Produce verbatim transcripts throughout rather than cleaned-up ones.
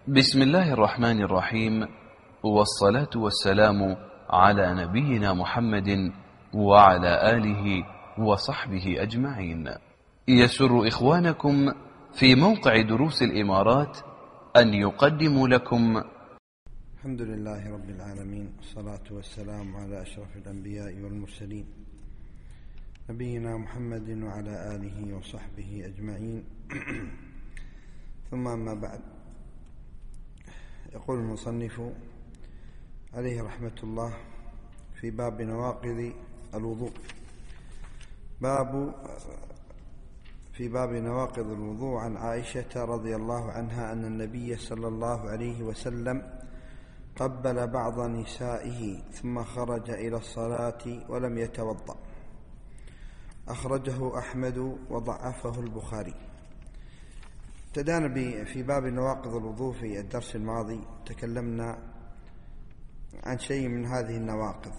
بسم الله الرحمن الرحيم، والصلاة والسلام على نبينا محمد وعلى آله وصحبه أجمعين. يسر إخوانكم في موقع دروس الإمارات أن يقدموا لكم الحمد لله رب العالمين، والصلاة والسلام على أشرف الأنبياء والمرسلين نبينا محمد وعلى آله وصحبه أجمعين. ثم أما بعد، يقول المصنف عليه رحمة الله في باب نواقض الوضوء باب في باب نواقض الوضوء عن عائشة رضي الله عنها أن النبي صلى الله عليه وسلم قبل بعض نسائه ثم خرج إلى الصلاة ولم يتوضأ. أخرجه أحمد وضعفه البخاري. ابتدأنا في باب نواقض الوضوء في الدرس الماضي، تكلمنا عن شيء من هذه النواقض،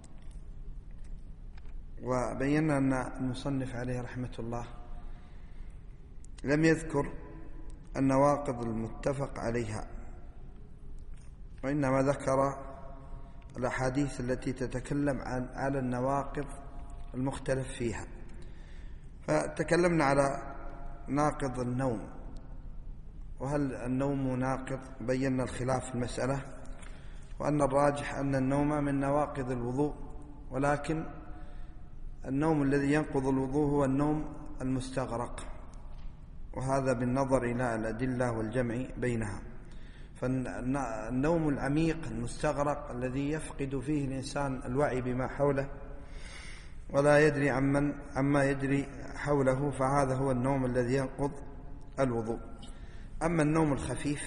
وبينا أن المصنف عليه رحمة الله لم يذكر النواقض المتفق عليها، وإنما ذكر الأحاديث التي تتكلم عن على النواقض المختلف فيها. فتكلمنا على ناقض النوم، وهل النوم ناقض؟ بينا الخلاف في المسألة، وأن الراجح أن النوم من نواقض الوضوء، ولكن النوم الذي ينقض الوضوء هو النوم المستغرق، وهذا بالنظر إلى الأدلة والجمع بينها. فالنوم العميق المستغرق الذي يفقد فيه الإنسان الوعي بما حوله ولا يدري عمن عما يدري حوله، فهذا هو النوم الذي ينقض الوضوء. أما النوم الخفيف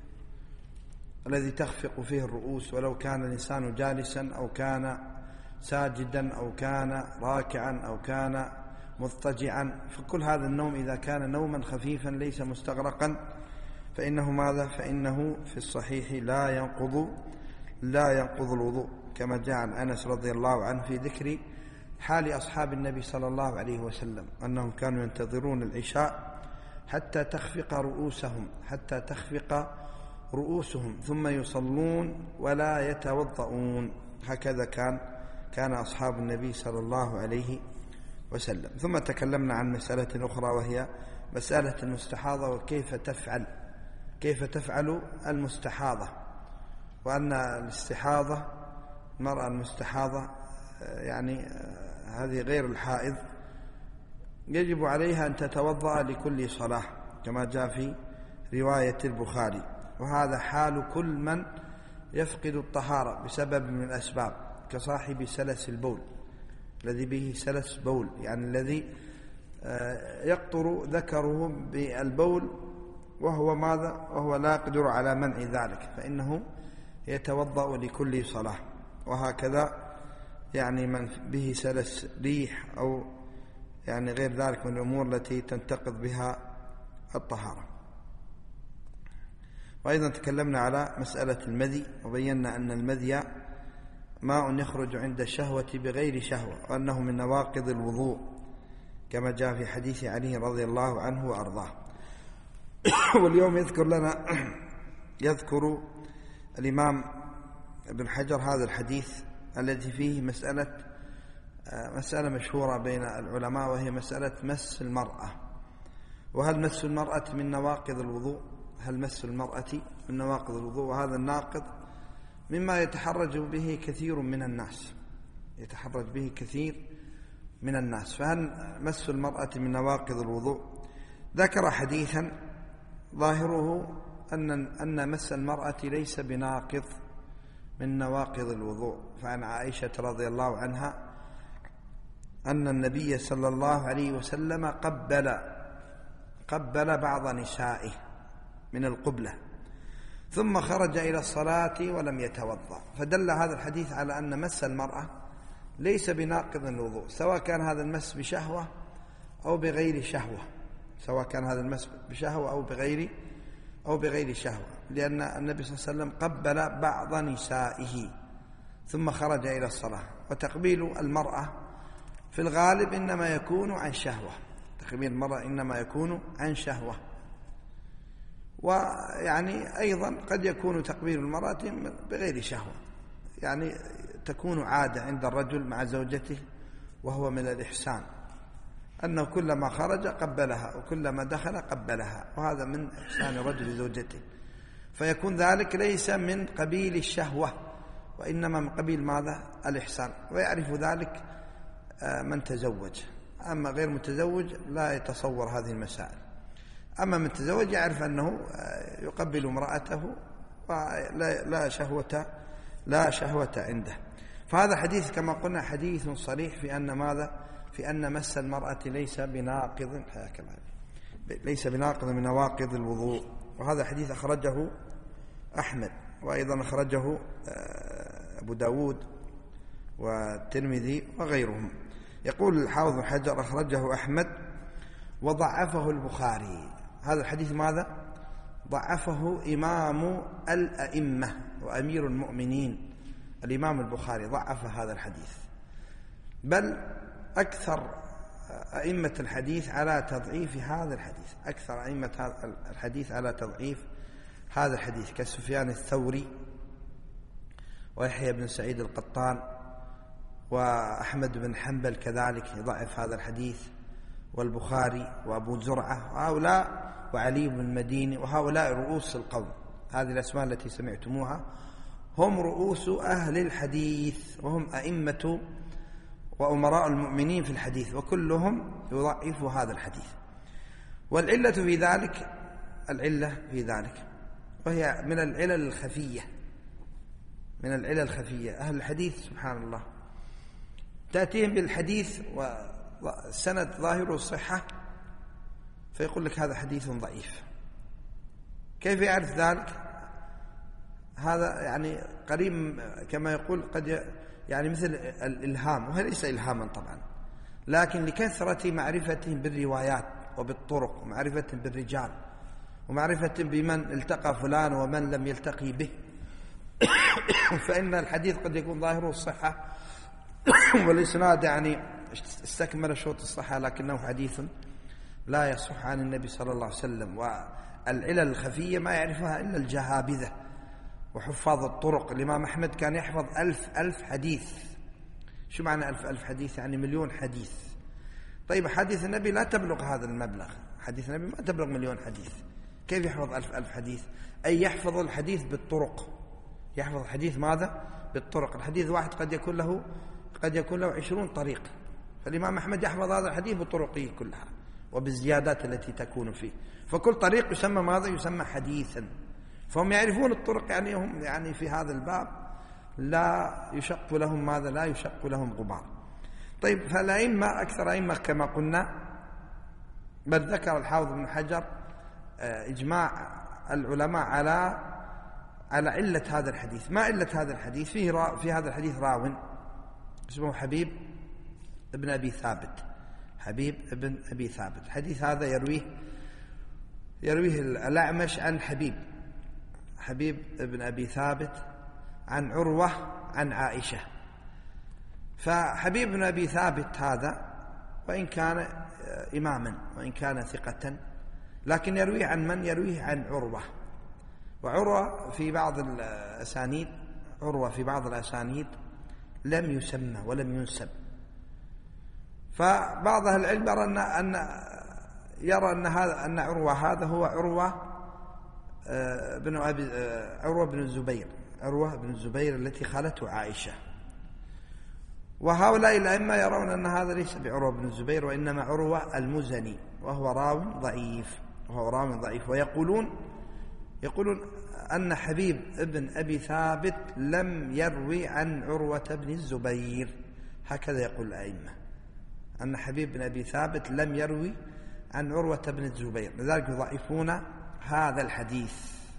الذي تخفق فيه الرؤوس، ولو كان الإنسان جالسا أو كان ساجدا أو كان راكعا أو كان مضطجعا، فكل هذا النوم إذا كان نوما خفيفا ليس مستغرقا فإنه ماذا؟ فإنه في الصحيح لا ينقض لا ينقض الوضوء، كما جاء عن أنس رضي الله عنه في ذكر حال أصحاب النبي صلى الله عليه وسلم أنهم كانوا ينتظرون العشاء حتى تخفق رؤوسهم حتى تخفق رؤوسهم ثم يصلون ولا يتوضؤون. هكذا كان كان أصحاب النبي صلى الله عليه وسلم. ثم تكلمنا عن مسألة أخرى، وهي مسألة المستحاضة وكيف تفعل كيف تفعل المستحاضة، وأن الاستحاضة المرأة المستحاضة يعني هذه غير الحائض يجب عليها أن تتوضأ لكل صلاة، كما جاء في رواية البخاري، وهذا حال كل من يفقد الطهارة بسبب من الأسباب، كصاحب سلس البول الذي به سلس بول، يعني الذي يقطر ذكره بالبول وهو ماذا وهو لا يقدر على منع ذلك، فإنه يتوضأ لكل صلاة. وهكذا يعني من به سلس ريح أو يعني غير ذلك من الأمور التي تنتقض بها الطهارة. وأيضا تكلمنا على مسألة المذي، وبينا أن المذي ماء يخرج عند الشهوة بغير شهوة، وأنه من نواقض الوضوء، كما جاء في حديث علي رضي الله عنه وأرضاه. واليوم يذكر لنا يذكر الإمام ابن حجر هذا الحديث الذي فيه مسألة مسألة مشهورة بين العلماء، وهي مسألة مس المرأة. وهل مس المرأة من نواقض الوضوء؟ هل مس المرأة من نواقض الوضوء؟ وهذا الناقض مما يتحرج به كثير من الناس يتحرج به كثير من الناس فهل مس المرأة من نواقض الوضوء؟ ذكر حديثا ظاهره أن أن مس المرأة ليس بناقض من نواقض الوضوء. فعن عائشة رضي الله عنها أن النبي صلى الله عليه وسلم قبل قبل بعض نسائه من القبلة ثم خرج إلى الصلاة ولم يتوضأ، فدل هذا الحديث على أن مس المرأة ليس بناقض الوضوء، سواء كان هذا المس بشهوة أو بغير شهوة سواء كان هذا المس بشهوة أو بغير أو بغير شهوة لأن النبي صلى الله عليه وسلم قبل بعض نسائه ثم خرج إلى الصلاة. وتقبيل المرأة في الغالب إنما يكون عن شهوة تقبيل المرأة إنما يكون عن شهوة. ويعني أيضا قد يكون تقبيل المرأة بغير شهوة، يعني تكون عادة عند الرجل مع زوجته، وهو من الإحسان أنه كلما خرج قبلها وكلما دخل قبلها، وهذا من إحسان الرجل لزوجته، فيكون ذلك ليس من قبيل الشهوة وإنما من قبيل ماذا؟ الإحسان. ويعرف ذلك من تزوج، أما غير متزوج لا يتصور هذه المسائل. أما من تزوج يعرف أنه يقبل امرأته ولا شهوة لا شهوة عنده. فهذا حديث كما قلنا حديث صريح في أن ماذا؟ في أن مس المرأة ليس بناقض ليس بناقض من نواقض الوضوء. وهذا حديث أخرجه أحمد، وأيضا أخرجه أبو داود والترمذي وغيرهم. يقول الحافظ بن حجر أخرجه أحمد وضعفه البخاري. هذا الحديث ماذا؟ ضعفه إمام الأئمة وأمير المؤمنين الإمام البخاري، ضعف هذا الحديث، بل أكثر أئمة الحديث على تضعيف هذا الحديث، أكثر أئمة هذا الحديث على تضعيف هذا الحديث كسفيان الثوري ويحيى بن سعيد القطان وأحمد بن حنبل كذلك يضعف هذا الحديث، والبخاري وأبو زرعة وهؤلاء وعلي بن المديني، وهؤلاء رؤوس القوم. هذه الأسماء التي سمعتموها هم رؤوس أهل الحديث، وهم أئمة وأمراء المؤمنين في الحديث، وكلهم يضعف هذا الحديث. والعلة في ذلك العلة في ذلك وهي من العلل الخفية، من العلل الخفية. أهل الحديث سبحان الله تأتيهم بالحديث والسند ظاهر الصحة فيقول لك هذا حديث ضعيف. كيف يعرف ذلك؟ هذا يعني قريب كما يقول قد يعني مثل الإلهام، وهي ليس إلهاما طبعا، لكن لكثرة معرفتهم بالروايات وبالطرق ومعرفة بالرجال ومعرفة بمن التقى فلان ومن لم يلتقي به فإن الحديث قد يكون ظاهره الصحة والإسناد يعني استكمل شروط الصحة، لكنه حديث لا يصح عن النبي صلى الله عليه وسلم. والعلل الخفية ما يعرفها إلا الجهابذة وحفاظ الطرق. الإمام أحمد كان يحفظ ألف ألف حديث. شو معنى ألف ألف حديث؟ يعني مليون حديث. طيب حديث النبي لا تبلغ هذا المبلغ، حديث النبي ما تبلغ مليون حديث، كيف يحفظ ألف ألف حديث؟ أي يحفظ الحديث بالطرق، يحفظ الحديث ماذا؟ بالطرق. الحديث واحد قد يكون له قد يكون له عشرون طريق، فالإمام أحمد يحفظ هذا الحديث بطرقه كلها وبالزيادات التي تكون فيه، فكل طريق يسمى ماذا؟ يسمى حديثا. فهم يعرفون الطرق، يعني هم يعني في هذا الباب لا يشق لهم ماذا؟ لا يشق لهم غبار. طيب فالأئمة أكثر أئمة كما قلنا، بل ذكر الحافظ بن حجر إجماع العلماء على على علة هذا الحديث. ما علة هذا الحديث؟ فيه را في هذا الحديث راو اسمه حبيب ابن أبي ثابت، حبيب ابن أبي ثابت. الحديث هذا يرويه يرويه الأعمش عن حبيب حبيب ابن أبي ثابت عن عروة عن عائشة. فحبيب بن أبي ثابت هذا وإن كان إماما وإن كان ثقة، لكن يرويه عن من؟ يرويه عن عروة. وعروة في بعض الأسانيد عروة في بعض الأسانيد لم يسمى ولم ينسب. فبعض أهل العلم يرى أن أن يرى أن هذا أن عروة هذا هو عروة بن أبي عروة بن الزبير عروة بن الزبير التي خالته عائشة. وهؤلاء الأئمة يرون أن هذا ليس بعروة بن الزبير وإنما عروة المزني، وهو راو ضعيف وهو راو ضعيف ويقولون يقولون أن حبيب ابن أبي ثابت لم يروي عن عروة بن الزبير، هكذا يقول الأئمة، أن حبيب بن أبي ثابت لم يروي عن عروة بن الزبير، لذلك يضعفون هذا الحديث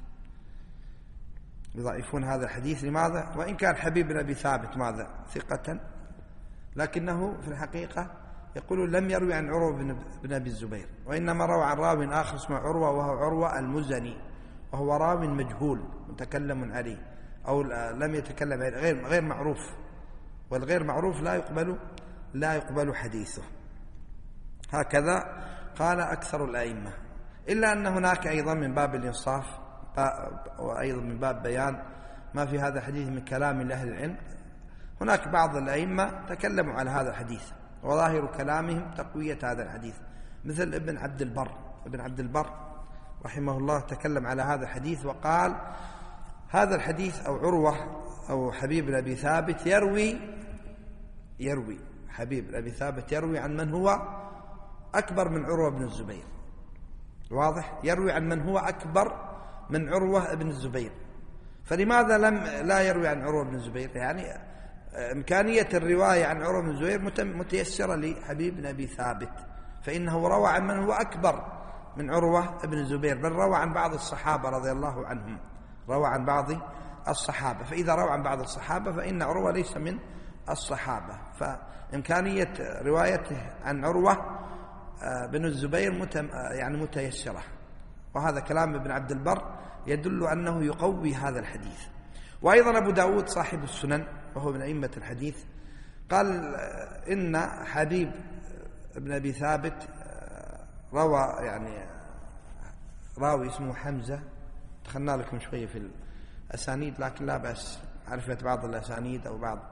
يضعفون هذا الحديث. لماذا؟ وإن كان حبيب بن أبي ثابت ماذا؟ ثقة، لكنه في الحقيقة يقولون لم يروي عن عروة بن أبي الزبير، وإنما روى عن راو آخر اسمه عروة وهو عروة المزني، وهو راو مجهول متكلم عليه أو لم يتكلم عليه، غير غير معروف، والغير معروف لا يقبل لا يقبل حديثه. هكذا قال أكثر الأئمة. إلا أن هناك أيضا من باب الإنصاف وأيضا من باب بيان ما في هذا الحديث من كلام لأهل العلم، هناك بعض الأئمة تكلموا على هذا الحديث وظاهر كلامهم تقوية هذا الحديث، مثل ابن عبد البر. ابن عبد البر رحمه الله تكلم على هذا الحديث وقال هذا الحديث أو عروة أو حبيب بن أبي ثابت يروي يروي حبيب بن أبي ثابت يروي عن من هو أكبر من عروة بن الزبير. واضح؟ يروي عن من هو أكبر من عروة بن الزبير. فلماذا لم لا يروي عن عروة بن الزبير؟ يعني إمكانية الرواية عن عروة بن الزبير متيسرة لحبيب بن أبي ثابت، فإنه روى عن من هو أكبر من عروة بن الزبير، بل روى عن بعض الصحابة رضي الله عنهم، روى عن بعض الصحابة. فإذا روى عن بعض الصحابة فإن عروة ليس من الصحابة، فإمكانية روايته عن عروة بن الزبير مت يعني متيسرة. وهذا كلام ابن عبد البر يدل أنه يقوي هذا الحديث. وأيضا أبو داود صاحب السنن وهو من أئمة الحديث قال إن حبيب بن أبي ثابت روى يعني راوي اسمه حمزة، دخلنا لكم شوية في الأسانيد لكن لا بأس عرفت بعض الأسانيد أو بعض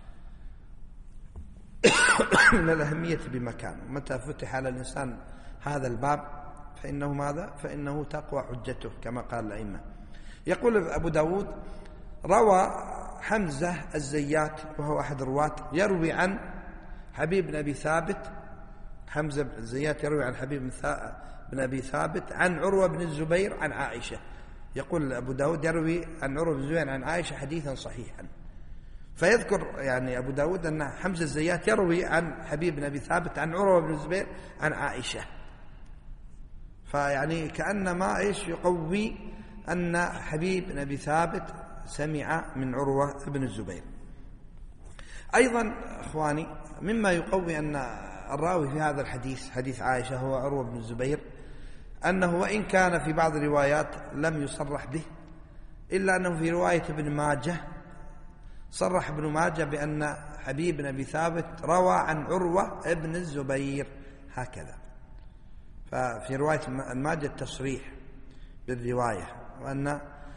من الأهمية بمكان. متى فتح على الإنسان هذا الباب فإنه ماذا؟ فإنه تقوى حجته كما قال الأئمة. يقول أبو داود روى حمزة الزيات وهو أحد الرواة يروي عن حبيب بن أبي ثابت. حمزة الزيات يروي عن حبيب بن أبي ثابت عن عروة بن الزبير عن عائشة. يقول أبو داود يروي عن عروة بن الزبير عن عائشة حديثا صحيحا. فيذكر يعني أبو داود أن حمزة الزيات يروي عن حبيب بن أبي ثابت عن عروة بن الزبير عن عائشة، فيعني كأنما إيش يقوي أن حبيب بن أبي ثابت سمع من عروة بن الزبير. أيضا أخواني مما يقوي أن الراوي في هذا الحديث حديث عائشة هو عروة بن الزبير أنه وإن كان في بعض الروايات لم يصرح به، إلا أنه في رواية ابن ماجه صرح ابن ماجه بأن حبيب بن أبي ثابت روى عن عروة بن الزبير هكذا. ففي رواية الماجه التصريح بالرواية وأن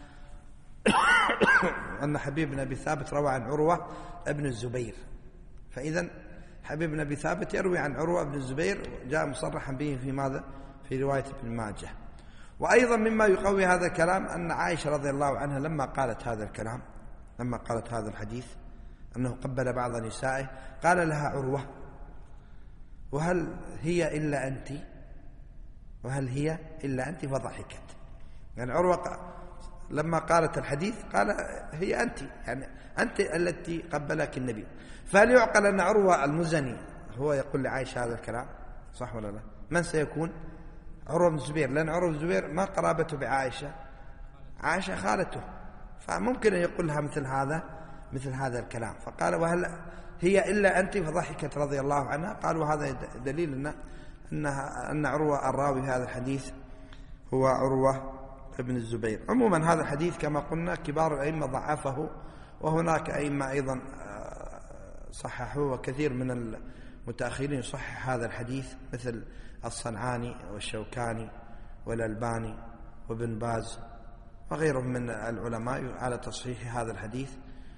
أن حبيب بن أبي ثابت روى عن عروة بن الزبير. فإذا حبيب بن أبي ثابت يروي عن عروة بن الزبير جاء مصرحا به في ماذا؟ في رواية ابن ماجه. وأيضا مما يقوي هذا الكلام أن عائشة رضي الله عنها لما قالت هذا الكلام لما قالت هذا الحديث أنه قبل بعض نسائه قال لها عروة وهل هي إلا أنت وهل هي إلا أنت فضحكت. يعني عروة لما قالت الحديث قال هي أنت، يعني أنت التي قبلك النبي. فهل يعقل أن عروة المزني هو يقول لعائشة هذا الكلام؟ صح ولا لا؟ من سيكون؟ عروة بن الزبير، لأن عروة بن الزبير ما قرابته بعائشة، عائشة خالته، فممكن أن يقول لها مثل هذا مثل هذا الكلام. فقال وهل هي إلا أنت فضحكت رضي الله عنها. قالوا هذا دليل أن أنها أن عروة الراوي هذا الحديث هو عروة بن الزبير. عموما هذا الحديث كما قلنا كبار الأئمة ضعفه، وهناك أئمة أيضا صححوه، وكثير من المتأخرين صحح هذا الحديث مثل الصنعاني والشوكاني والألباني وابن باز وغيرهم من العلماء على تصحيح هذا الحديث،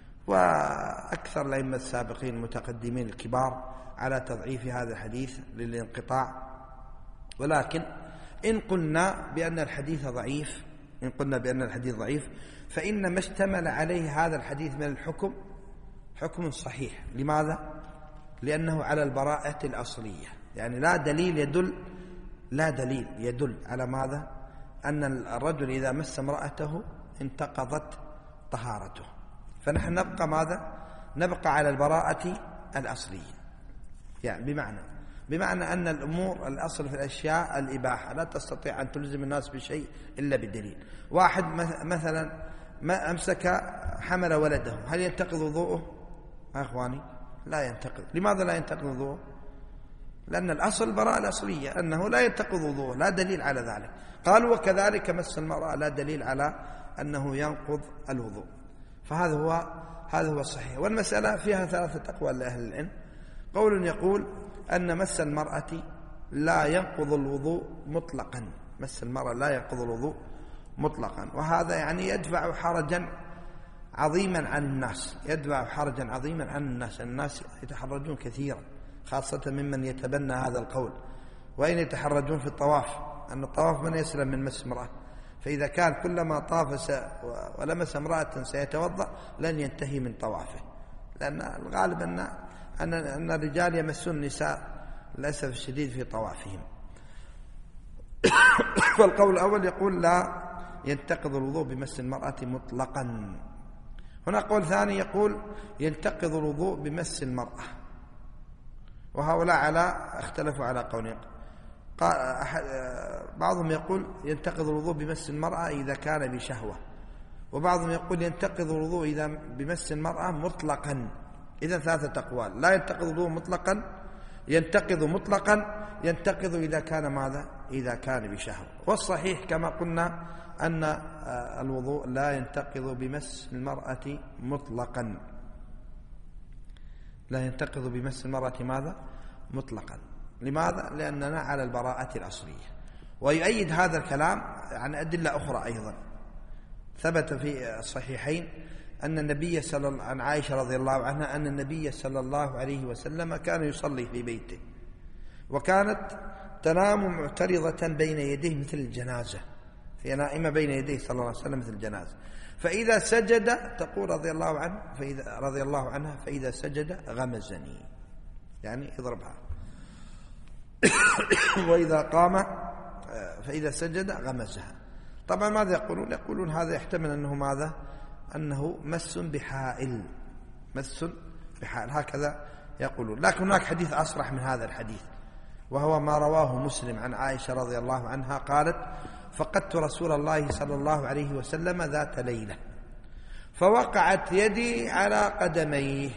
وأكثر الأئمة السابقين المتقدمين الكبار على تضعيف هذا الحديث للانقطاع. ولكن إن قلنا بأن الحديث ضعيف إن قلنا بأن الحديث ضعيف فإن ما اشتمل عليه هذا الحديث من الحكم حكم صحيح. لماذا؟ لأنه على البراءة الأصلية، يعني لا دليل يدل لا دليل يدل على ماذا؟ أن الرجل إذا مس امرأته انتقضت طهارته. فنحن نبقى ماذا؟ نبقى على البراءة الأصلية، يعني بمعنى بمعنى أن الأمور الأصل في الأشياء الإباحة، لا تستطيع أن تلزم الناس بشيء إلا بدليل. واحد مثلا ما أمسك حمل ولده، هل ينتقض وضوءه؟ أخواني لا ينتقض. لماذا لا ينتقض وضوءه؟ لأن الأصل براءة الأصلية أنه لا ينتقض وضوءه، لا دليل على ذلك. قالوا وكذلك مس المرأة لا دليل على أنه ينقض الوضوء. فهذا هو هذا هو الصحيح. والمسألة فيها ثلاثة أقوال لأهل العلم. قول يقول أن مس المرأة لا ينقض الوضوء مطلقا، مس المرأة لا ينقض الوضوء مطلقا. وهذا يعني يدفع حرجا عظيما عن الناس، يدفع حرجا عظيما عن الناس. الناس يتحرجون كثيرا، خاصة ممن يتبنى هذا القول. وإن يتحرجون في الطواف، أن الطواف من يسلم من مس امرأة، فإذا كان كلما طاف ولمس امرأة سيتوضأ لن ينتهي من طوافه، لأن الغالب أن أن الرجال يمسون النساء للأسف الشديد في طوافهم. فالقول الأول يقول لا ينتقض الوضوء بمس المرأة مطلقا. هنا قول ثاني يقول ينتقض الوضوء بمس المرأة، وهؤلاء على اختلفوا على قولين. بعضهم يقول ينتقض الوضوء بمس المرأة إذا كان بشهوة، وبعضهم يقول ينتقض الوضوء إذا بمس المرأة مطلقا. إذا ثلاثة أقوال: لا ينتقض الوضوء مطلقا، ينتقض مطلقا، ينتقض إذا كان ماذا؟ إذا كان بشهوة. والصحيح كما قلنا أن الوضوء لا ينتقض بمس المرأة مطلقا، لا ينتقض بمس المرأة ماذا؟ مطلقا. لماذا؟ لأننا على البراءة الأصلية. ويؤيد هذا الكلام عن أدلة أخرى أيضا. ثبت في الصحيحين أن النبي صلى الله عن عائشة رضي الله عنها أن النبي صلى الله عليه وسلم كان يصلي في بيته، وكانت تنام معترضة بين يديه مثل الجنازة، هي نائمة بين يديه صلى الله عليه وسلم مثل الجنازة. فإذا سجد تقول رضي الله عنه فإذا رضي الله عنها فإذا سجد غمزني، يعني يضربها. وإذا قام فإذا سجد غمزها. طبعا ماذا يقولون؟ يقولون هذا يحتمل أنه ماذا؟ أنه مس بحائل، مس بحائل، هكذا يقولون. لكن هناك حديث أصرح من هذا الحديث، وهو ما رواه مسلم عن عائشة رضي الله عنها قالت: فقدت رسول الله صلى الله عليه وسلم ذات ليلة فوقعت يدي على قدميه،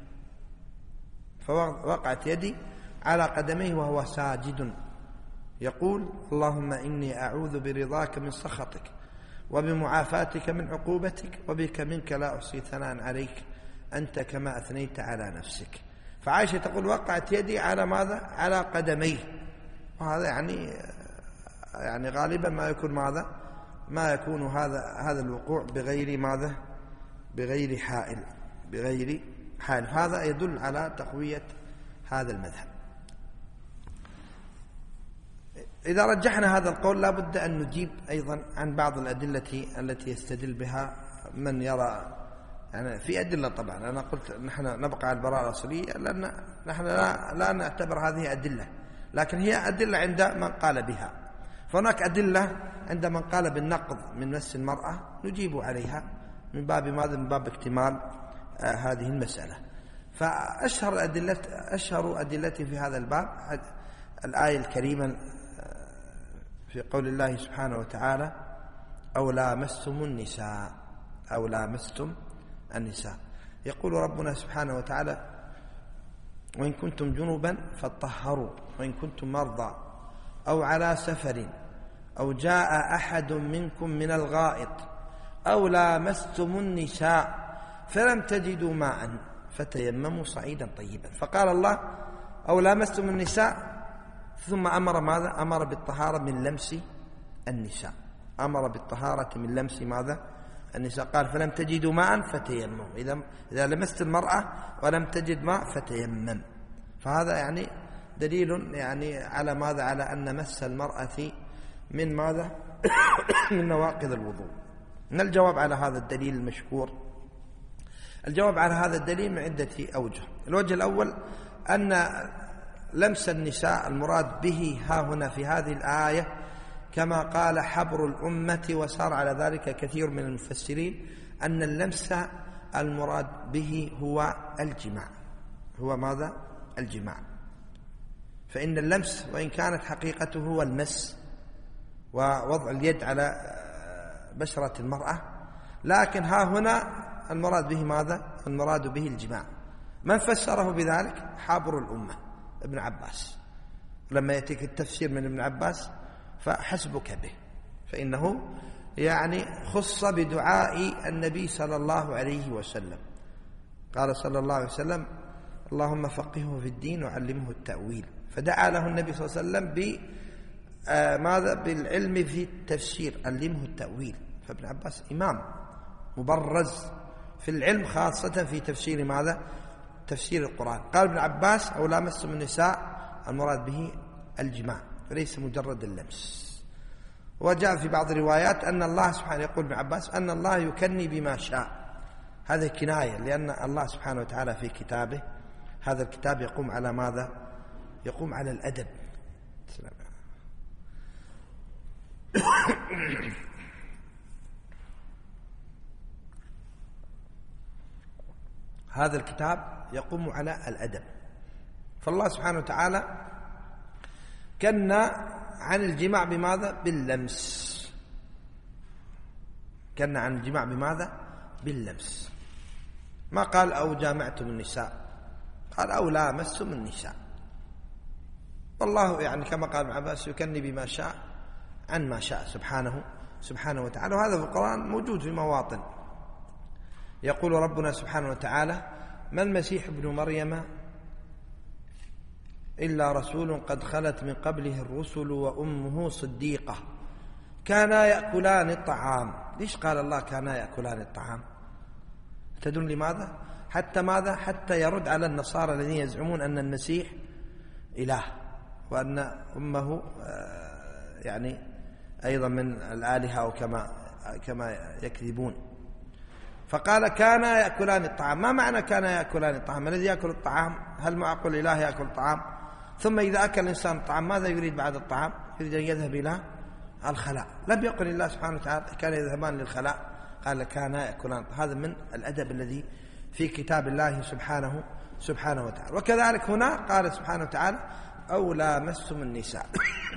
فوقعت يدي على قدميه وهو ساجد يقول: اللهم إني أعوذ برضاك من سخطك وبمعافاتك من عقوبتك وبك منك لا أحصي ثناء عليك أنت كما أثنيت على نفسك. فعائشة تقول: وقعت يدي على ماذا؟ على قدميه. وهذا يعني يعني غالبا ما يكون ماذا؟ ما يكون هذا هذا الوقوع بغير ماذا؟ بغير حائل، بغير حائل. هذا يدل على تقوية هذا المذهب. إذا رجحنا هذا القول لا بد أن نجيب أيضا عن بعض الأدلة التي يستدل بها من يرى، يعني في أدلة طبعا. أنا قلت نحن نبقى على البراءة الأصلية لأن نحن لا, لا نعتبر هذه أدلة، لكن هي أدلة عند من قال بها. فهناك أدلة عند من قال بالنقض من مس المرأة نجيب عليها من باب ماذا؟ من باب اكتمال آه هذه المسألة. فأشهر أدلة أشهر أدلتي في هذا الباب الآية الكريمة في قول الله سبحانه وتعالى: أو لامستم النساء، أو لامستم النساء. يقول ربنا سبحانه وتعالى: وإن كنتم جنبا فاطهروا وإن كنتم مرضى أو على سفر أو جاء أحد منكم من الغائط أو لامستم النساء فلم تجدوا ماء فتيمموا صعيدا طيبا. فقال الله: أو لامستم النساء، ثم أمر ماذا؟ أمر بالطهارة من لمس النساء، أمر بالطهارة من لمس ماذا؟ النساء. قال: فلم تجدوا ماء فتيمموا. إذا إذا لمست المرأة ولم تجد ماء فتيمم. فهذا يعني دليل يعني على ماذا؟ على أن مس المرأة من ماذا؟ من نواقض الوضوء. ما الجواب على هذا الدليل المشكور؟ الجواب على هذا الدليل من عدة أوجه. الوجه الأول أن لمس النساء المراد به ها هنا في هذه الآية كما قال حبر الأمة وسار على ذلك كثير من المفسرين أن اللمس المراد به هو الجماع، هو ماذا؟ الجماع. فإن اللمس وإن كانت حقيقته هو المس ووضع اليد على بشرة المرأة، لكن ها هنا المراد به ماذا؟ المراد به الجماع. من فسره بذلك؟ حبر الأمة ابن عباس. لما يأتيك التفسير من ابن عباس فحسبك به، فإنه يعني خص بدعاء النبي صلى الله عليه وسلم. قال صلى الله عليه وسلم: اللهم فقهه في الدين وعلمه التأويل. فدعا له النبي صلى الله عليه وسلم آه ماذا بالعلم في التفسير، علمه التأويل. فابن عباس إمام مبرز في العلم، خاصة في تفسير ماذا؟ تفسير القرآن. قال ابن عباس: أو لامستم النساء، المراد به الجماع وليس مجرد اللمس. وجاء في بعض الروايات أن الله سبحانه، يقول ابن عباس أن الله يكني بما شاء. هذا كناية، لأن الله سبحانه وتعالى في كتابه، هذا الكتاب يقوم على ماذا؟ يقوم على الأدب. هذا الكتاب يقوم على الأدب. فالله سبحانه وتعالى كنا عن الجماع بماذا؟ باللمس. كنا عن الجماع بماذا؟ باللمس. ما قال أو جامعتم النساء، قال أو لامستم النساء. والله يعني كما قال ابن عباس: يكني بما شاء عن ما شاء سبحانه سبحانه وتعالى. وهذا في القرآن موجود في مواطن. يقول ربنا سبحانه وتعالى: ما المسيح ابن مريم إلا رسول قد خلت من قبله الرسل وأمه صديقة كانا يأكلان الطعام. ليش قال الله كانا يأكلان الطعام؟ تدل لماذا؟ حتى ماذا؟ حتى يرد على النصارى الذين يزعمون أن المسيح إله، وأن أمه يعني أيضا من الآلهة، أو كما كما يكذبون. فقال كانا يأكلان الطعام. ما معنى كانا يأكلان الطعام؟ الذي يأكل الطعام، هل معقول إله يأكل الطعام؟ ثم إذا أكل الإنسان الطعام ماذا يريد بعد الطعام؟ يريد أن يذهب إلى الخلاء. لم يقل الله سبحانه وتعالى كان يذهبان للخلاء، قال كانا يأكلان. هذا من الأدب الذي في كتاب الله سبحانه سبحانه وتعالى. وكذلك هنا قال سبحانه وتعالى: أو لامستم النساء.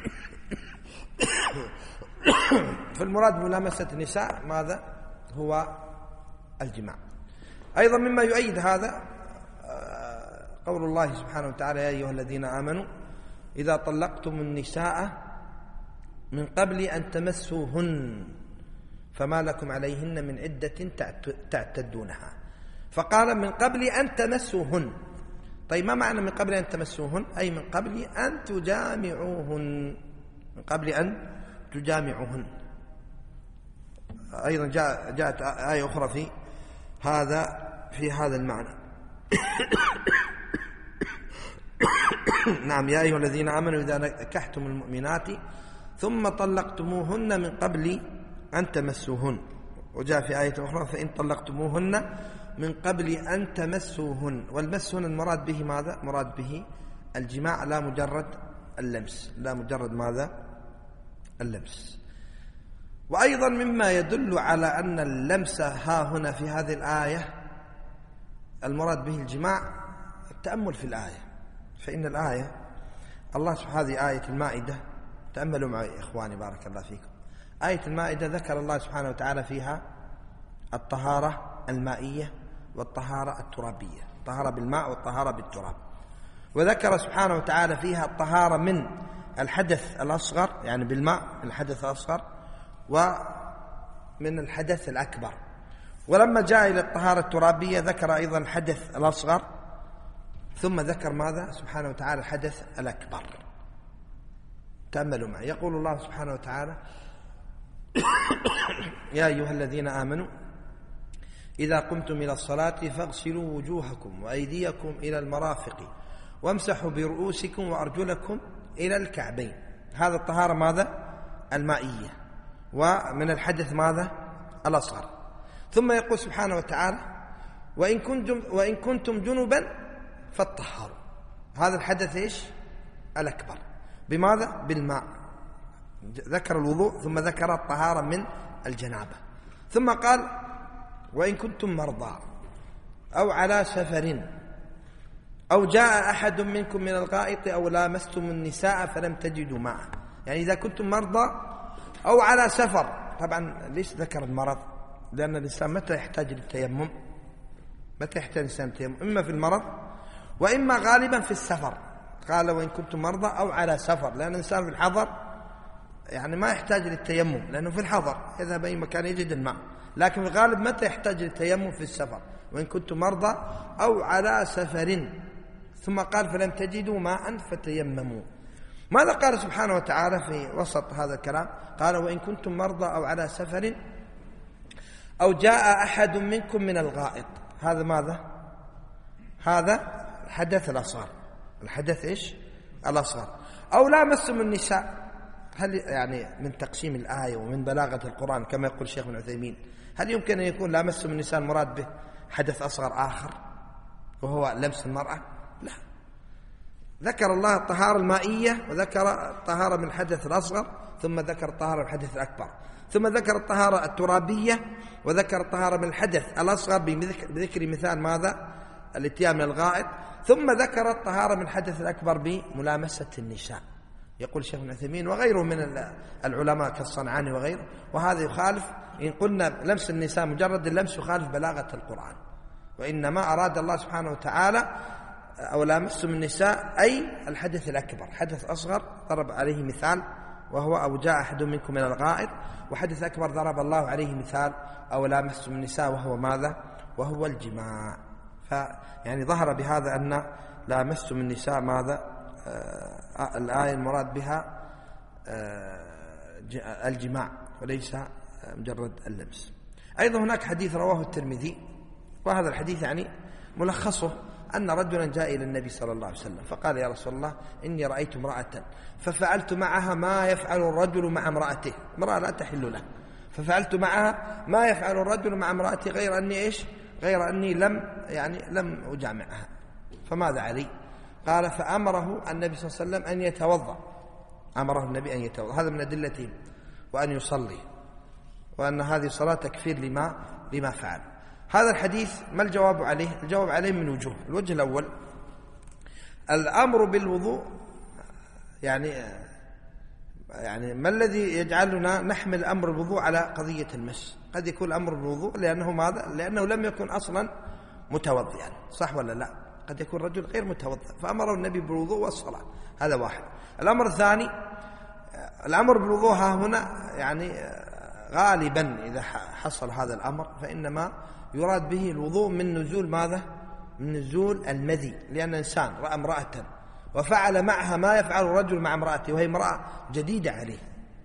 فالمراد بملامسة النساء ماذا؟ هو الجماع. أيضا مما يؤيد هذا قول الله سبحانه وتعالى: يا أيها الذين آمنوا إذا طلقتم النساء من قبل أن تمسوهن فما لكم عليهن من عدة تعتدونها. فقال من قبل أن تمسوهن. طيب ما معنى من قبل أن تمسوهن؟ أي من قبل أن تجامعوهن، من قبل أن تجامعوهن. أيضا جاء جاءت آية أخرى في هذا في هذا المعنى. نعم: يا أيها الذين آمنوا إذا نكحتم المؤمنات ثم طلقتموهن من قبل أن تمسوهن. وجاء في آية أخرى: فإن طلقتموهن من قبل أن تمسوهن. والمس هنا المراد به ماذا؟ مراد به الجماع، لا مجرد اللمس، لا مجرد ماذا؟ اللمس. وأيضا مما يدل على أن اللمس ها هنا في هذه الآية المراد به الجماع التأمل في الآية. فإن الآية الله سبحانه، هذه آية المائدة، تأملوا معي إخواني بارك الله فيكم. آية المائدة ذكر الله سبحانه وتعالى فيها الطهارة المائية والطهارة الترابية، الطهارة بالماء والطهارة بالتراب. وذكر سبحانه وتعالى فيها الطهارة من الحدث الأصغر، يعني بالماء الحدث الأصغر، ومن الحدث الأكبر. ولما جاء إلى الطهارة الترابية ذكر أيضا الحدث الأصغر، ثم ذكر ماذا سبحانه وتعالى؟ الحدث الأكبر. تأملوا معي. يقول الله سبحانه وتعالى: يا أيها الذين آمنوا إذا قمتم إلى الصلاة فاغسلوا وجوهكم وأيديكم إلى المرافق وامسحوا برؤوسكم وأرجلكم إلى الكعبين. هذا الطهارة ماذا؟ المائية. ومن الحدث ماذا؟ الأصغر. ثم يقول سبحانه وتعالى: وإن كنتم, وإن كنتم جنبا فاطهروا. هذا الحدث إيش؟ الأكبر. بماذا؟ بالماء. ذكر الوضوء ثم ذكر الطهارة من الجنابة. ثم قال: وإن كنتم مرضى أو على سفر أو جاء أحد منكم من الغائط أو لامستم النساء فلم تجدوا ماء. يعني إذا كنتم مرضى أو على سفر. طبعا ليش ذكر المرض؟ لأن الإنسان متى يحتاج للتيمم؟ متى يحتاج الإنسان للتيمم؟ إما في المرض وإما غالبا في السفر. قال: وإن كنتم مرضى أو على سفر، لأن الإنسان في الحضر يعني ما يحتاج للتيمم، لأنه في الحضر يذهب أي مكان يجد الماء. لكن في الغالب متى يحتاج للتيمم؟ في السفر. وإن كنتم مرضى أو على سفر. ثم قال: فلم تجدوا ماء فتيمموا. ماذا قال سبحانه وتعالى في وسط هذا الكلام؟ قال وإن كنتم مرضى أو على سفر أو جاء أحد منكم من الغائط. هذا ماذا؟ هذا الحدث الأصغر. الحدث إيش؟ الأصغر. أو لامستم النساء. هل يعني من تقسيم الآية ومن بلاغة القرآن كما يقول الشيخ ابن عثيمين، هل يمكن أن يكون لامستم النساء المراد به حدث أصغر آخر وهو لمس المرأة؟ لا، ذكر الله الطهارة المائية وذكر الطهارة من الحدث الأصغر، ثم ذكر الطهارة من الحدث الأكبر، ثم ذكر الطهارة الترابية، وذكر الطهارة من الحدث الأصغر بذكر مثال ماذا؟ الاتيان من الغائط، ثم ذكر الطهارة من الحدث الأكبر بملامسة النساء. يقول الشيخ ابن عثيمين وغيره من العلماء كالصنعاني وغيره، وهذا يخالف، إن قلنا لمس النساء مجرد اللمس يخالف بلاغة القرآن، وإنما أراد الله سبحانه وتعالى أو لامستم النساء أي الحدث الأكبر. حدث أصغر ضرب عليه مثال وهو أو جاء أحد منكم من الغائط، وحدث أكبر ضرب الله عليه مثال أو لامستم النساء وهو ماذا؟ وهو الجماع. فيعني ظهر بهذا أن لامستم النساء ماذا؟ آه الآية المراد بها آه الجماع وليس مجرد اللمس. أيضا هناك حديث رواه الترمذي، وهذا الحديث يعني ملخصه أن رجلا جاء إلى النبي صلى الله عليه وسلم فقال يا رسول الله إني رأيت امرأة ففعلت معها ما يفعل الرجل مع امرأته، امرأة لا تحل له، ففعلت معها ما يفعل الرجل مع امرأته غير أني إيش؟ غير أني لم يعني لم أجامعها، فماذا علي؟ قال فأمره النبي صلى الله عليه وسلم أن يتوضأ، أمره النبي أن يتوضأ، هذا من أدلته، وأن يصلي، وأن هذه صلاة تكفير لما لما فعل. هذا الحديث ما الجواب عليه؟ الجواب عليه من وجوه. الوجه الأول الأمر بالوضوء، يعني يعني ما الذي يجعلنا نحمل أمر الوضوء على قضية المس؟ قد يكون الأمر بالوضوء لأنه ماذا؟ لأنه لم يكن أصلا متوضئا، صح ولا لا؟ قد يكون رجل غير متوضئ فأمره النبي بالوضوء والصلاة، هذا واحد. الأمر الثاني الأمر بالوضوء ها هنا يعني غالبا إذا حصل هذا الأمر فإنما يراد به الوضوء من نزول ماذا؟ من نزول المذي، لأن إنسان رأى امرأة وفعل معها ما يفعل الرجل مع امرأته، وهي امرأة جديدة عليه،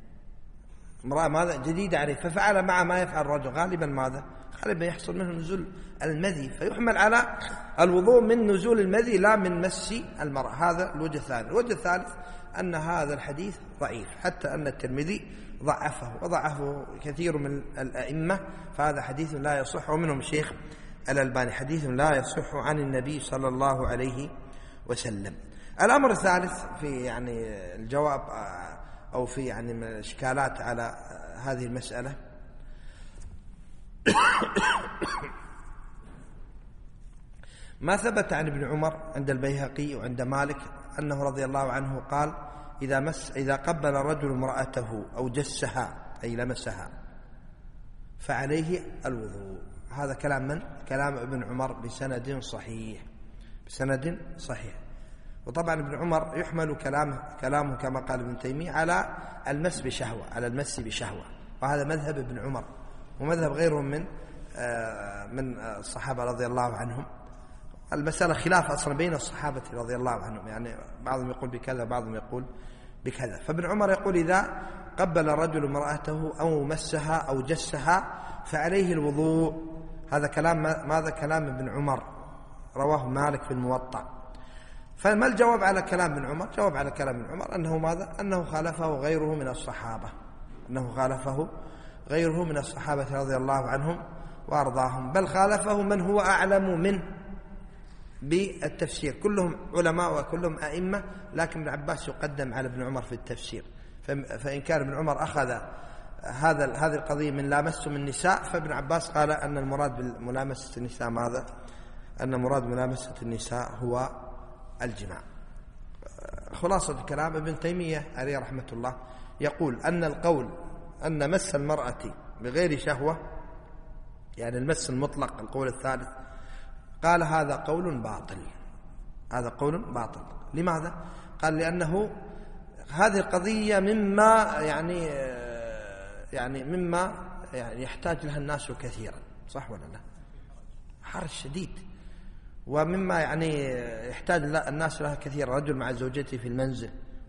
امرأة ماذا؟ جديدة عليه، ففعل معها ما يفعل الرجل، غالبا ماذا؟ غالبا يحصل منه نزول المذي، فيحمل على الوضوء من نزول المذي لا من مس المرأة. هذا الوجه الثاني. الوجه الثالث أن هذا الحديث ضعيف، حتى أن الترمذي ضعفه وضعفه كثير من الأئمة، فهذا حديث لا يصح، ومنهم الشيخ الألباني، حديث لا يصح عن النبي صلى الله عليه وسلم. الأمر الثالث في يعني الجواب أو في يعني من الإشكالات على هذه المسألة ما ثبت عن ابن عمر عند البيهقي وعند مالك أنه رضي الله عنه قال إذا مس إذا قبل الرجل امرأته أو جسها أي لمسها فعليه الوضوء. هذا كلام من؟ كلام ابن عمر بسند صحيح، بسند صحيح. وطبعا ابن عمر يحمل كلامه كلامه كما قال ابن تيمية على المس بشهوة، على المس بشهوة، وهذا مذهب ابن عمر ومذهب غيرهم من من الصحابة رضي الله عنهم. المسألة خلاف أصلا بين الصحابة رضي الله عنهم، يعني بعضهم يقول بكذا بعضهم يقول بكذا. فابن عمر يقول إذا قبل الرجل امرأته أو مسها أو جسها فعليه الوضوء. هذا كلام ماذا؟ كلام ابن عمر، رواه مالك في الموطأ. فما الجواب على كلام ابن عمر؟ جواب على كلام ابن عمر أنه ماذا؟ أنه خالفه غيره من الصحابة، أنه خالفه غيره من الصحابة رضي الله عنهم وأرضاهم، بل خالفه من هو أعلم منه بالتفسير، كلهم علماء وكلهم أئمة، لكن ابن عباس يقدم على ابن عمر في التفسير. فإن كان ابن عمر أخذ هذا هذه القضية من لامستم النساء، فابن عباس قال أن المراد بملامسة النساء ماذا؟ أن مراد ملامسة النساء هو الجماع. خلاصة الكلام ابن تيمية عليه رحمة الله يقول أن القول أن مس المرأة بغير شهوة، يعني المس المطلق، القول الثالث، قال هذا قول باطل، هذا قول باطل. لماذا؟ قال لأنه هذه القضية مما يعني يعني مما يعني يحتاج لها الناس كثيرا، صح ولا لا؟ حرج شديد، ومما يعني يحتاج الناس لها كثيرا، رجل مع زوجته في المنزل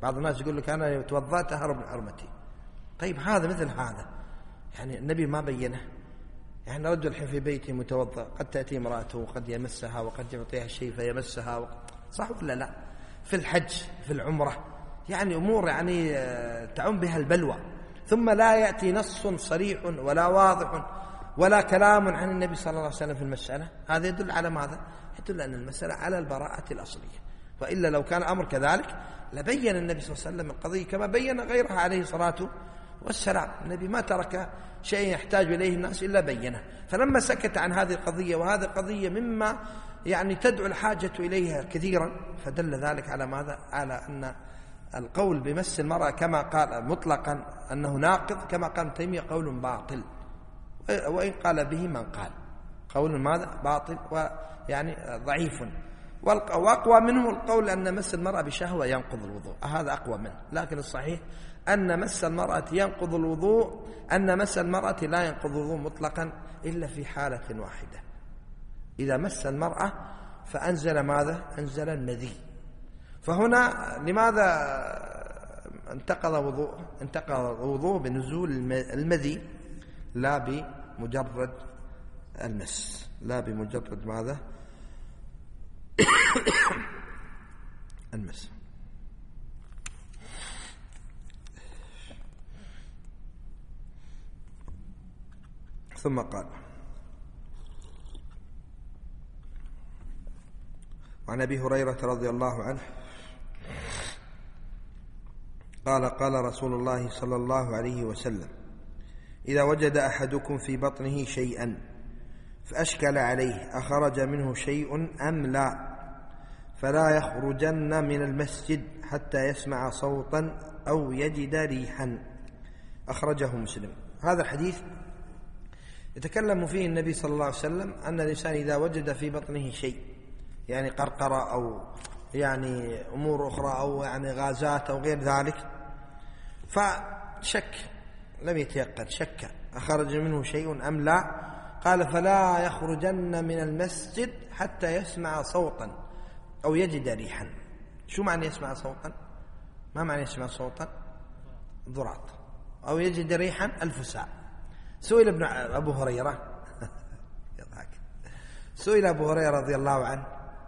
بعض الناس يقول لك أنا توضأت أهرب من حرمتي. طيب هذا مثل هذا، يعني النبي ما بينه. يعني رجل الحين في بيته متوضأ، قد تأتي امرأته وقد يمسها وقد يعطيها شيء فيمسها وقد... صح ولا لا؟ في الحج في العمرة، يعني أمور يعني تعم بها البلوى، ثم لا يأتي نص صريح ولا واضح ولا كلام عن النبي صلى الله عليه وسلم في المسألة. هذا يدل على ماذا؟ يدل أن المسألة على البراءة الأصلية. وإلا لو كان أمر كذلك لبين النبي صلى الله عليه وسلم القضية كما بين غيرها عليه الصلاة والسلام. النبي ما ترك شيء يحتاج إليه الناس إلا بينه. فلما سكت عن هذه القضية، وهذه القضية مما يعني تدعو الحاجة إليها كثيرا، فدل ذلك على ماذا؟ على أن القول بمس المرأة كما قال مطلقا أنه ناقض، كما قال ابن تيمية قول باطل، وإن قال به من قال قول ماذا؟ باطل ويعني ضعيف. وأقوى منه القول أن مس المرأة بشهوة ينقض الوضوء، هذا أقوى منه. لكن الصحيح أن مس المرأة ينقض الوضوء، أن مس المرأة لا ينقض الوضوء مطلقا إلا في حالة واحدة، إذا مس المرأة فأنزل ماذا؟ أنزل المذي. فهنا لماذا انتقض وضوء؟ انتقض الوضوء بنزول المذي، لا بمجرد المس، لا بمجرد ماذا؟ المس. ثم قال: وعن أبي هريرة رضي الله عنه قال: قال رسول الله صلى الله عليه وسلم: إذا وجد أحدكم في بطنه شيئا فأشكل عليه أخرج منه شيء أم لا، فلا يخرجن من المسجد حتى يسمع صوتا أو يجد ريحا. أخرجه مسلم. هذا الحديث يتكلم فيه النبي صلى الله عليه وسلم أن الإنسان إذا وجد في بطنه شيء، يعني قرقرة أو يعني أمور أخرى أو يعني غازات أو غير ذلك، فشك، لم يتيقن، شك أخرج منه شيء أم لا، قال: فلا يخرجن من المسجد حتى يسمع صوتا أو يجد ريحا. شو معنى يسمع صوتا؟ ما معنى يسمع صوتا؟ ضراط. أو يجد ريحا الفساء. سئل ابن أبو هريرة يضحك سئل أبو هريرة رضي الله عنه،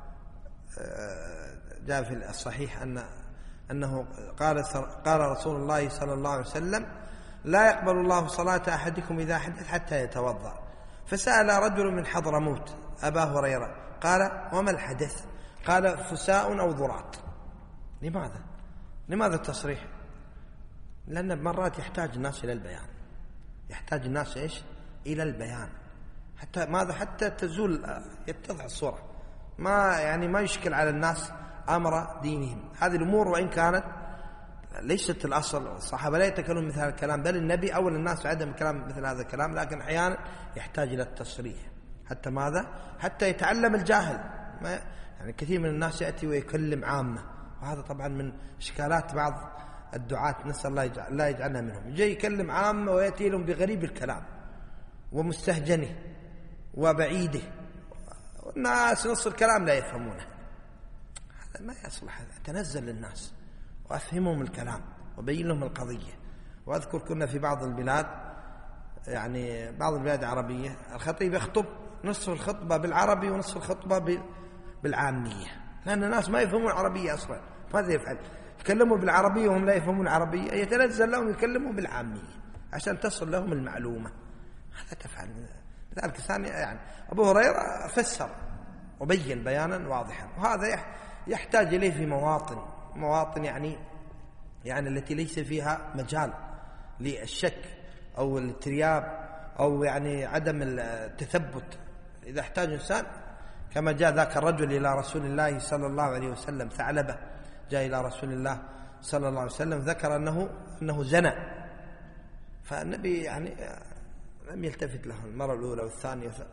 جاء في الصحيح أن أنه قال قال رسول الله صلى الله عليه وسلم: لا يقبل الله صلاة أحدكم إذا حدث حتى يتوضأ. فسأل رجل من حضرموت أبا هريرة قال: وما الحدث؟ قال: فساء أو ضراط. لماذا؟ لماذا التصريح؟ لأن مرات يحتاج الناس إلى البيان، يحتاج الناس إيش؟ إلى البيان، حتى ماذا؟ حتى تزول يتضح الصورة، ما يعني ما يشكل على الناس أمر دينهم. هذه الأمور وإن كانت ليست الأصل، الصحابة لا يتكلمون مثل هذا الكلام، بل النبي أول الناس عدم كلام مثل هذا الكلام، لكن أحيانا يحتاج إلى التصريح حتى ماذا؟ حتى يتعلم الجاهل. ما يعني كثير من الناس يأتي ويكلم عامة، وهذا طبعا من إشكالات بعض الدعاة، نسأل الله يجعل لا يجعلنا منهم، يجي يكلم عامة ويأتي لهم بغريب الكلام ومستهجنه وبعيده، والناس نص الكلام لا يفهمونه. هذا ما يصلح. تنزل للناس وأفهمهم الكلام وبين لهم القضية. وأذكر كنا في بعض البلاد، يعني بعض البلاد العربية، الخطيب يخطب نصف الخطبة بالعربي ونصف الخطبة بالعامية، لأن الناس ما يفهمون العربية أصلا. ماذا يفعل؟ يتكلموا بالعربية وهم لا يفهمون العربية، يتنزل لهم يكلموا بالعامية عشان تصل لهم المعلومة. هذا تفعل ذلك ثاني. يعني أبو هريرة فسر وبين بيانا واضحا، وهذا يحتاج إليه في مواطن مواطن يعني يعني التي ليس فيها مجال للشك أو الترياب أو يعني عدم التثبت. إذا احتاج إنسان، كما جاء ذاك الرجل إلى رسول الله صلى الله عليه وسلم، ثعلبة جاء إلى رسول الله صلى الله عليه وسلم ذكر أنه أنه زنى، فالنبي يعني لم يلتفت له المرة الأولى والثانية ف...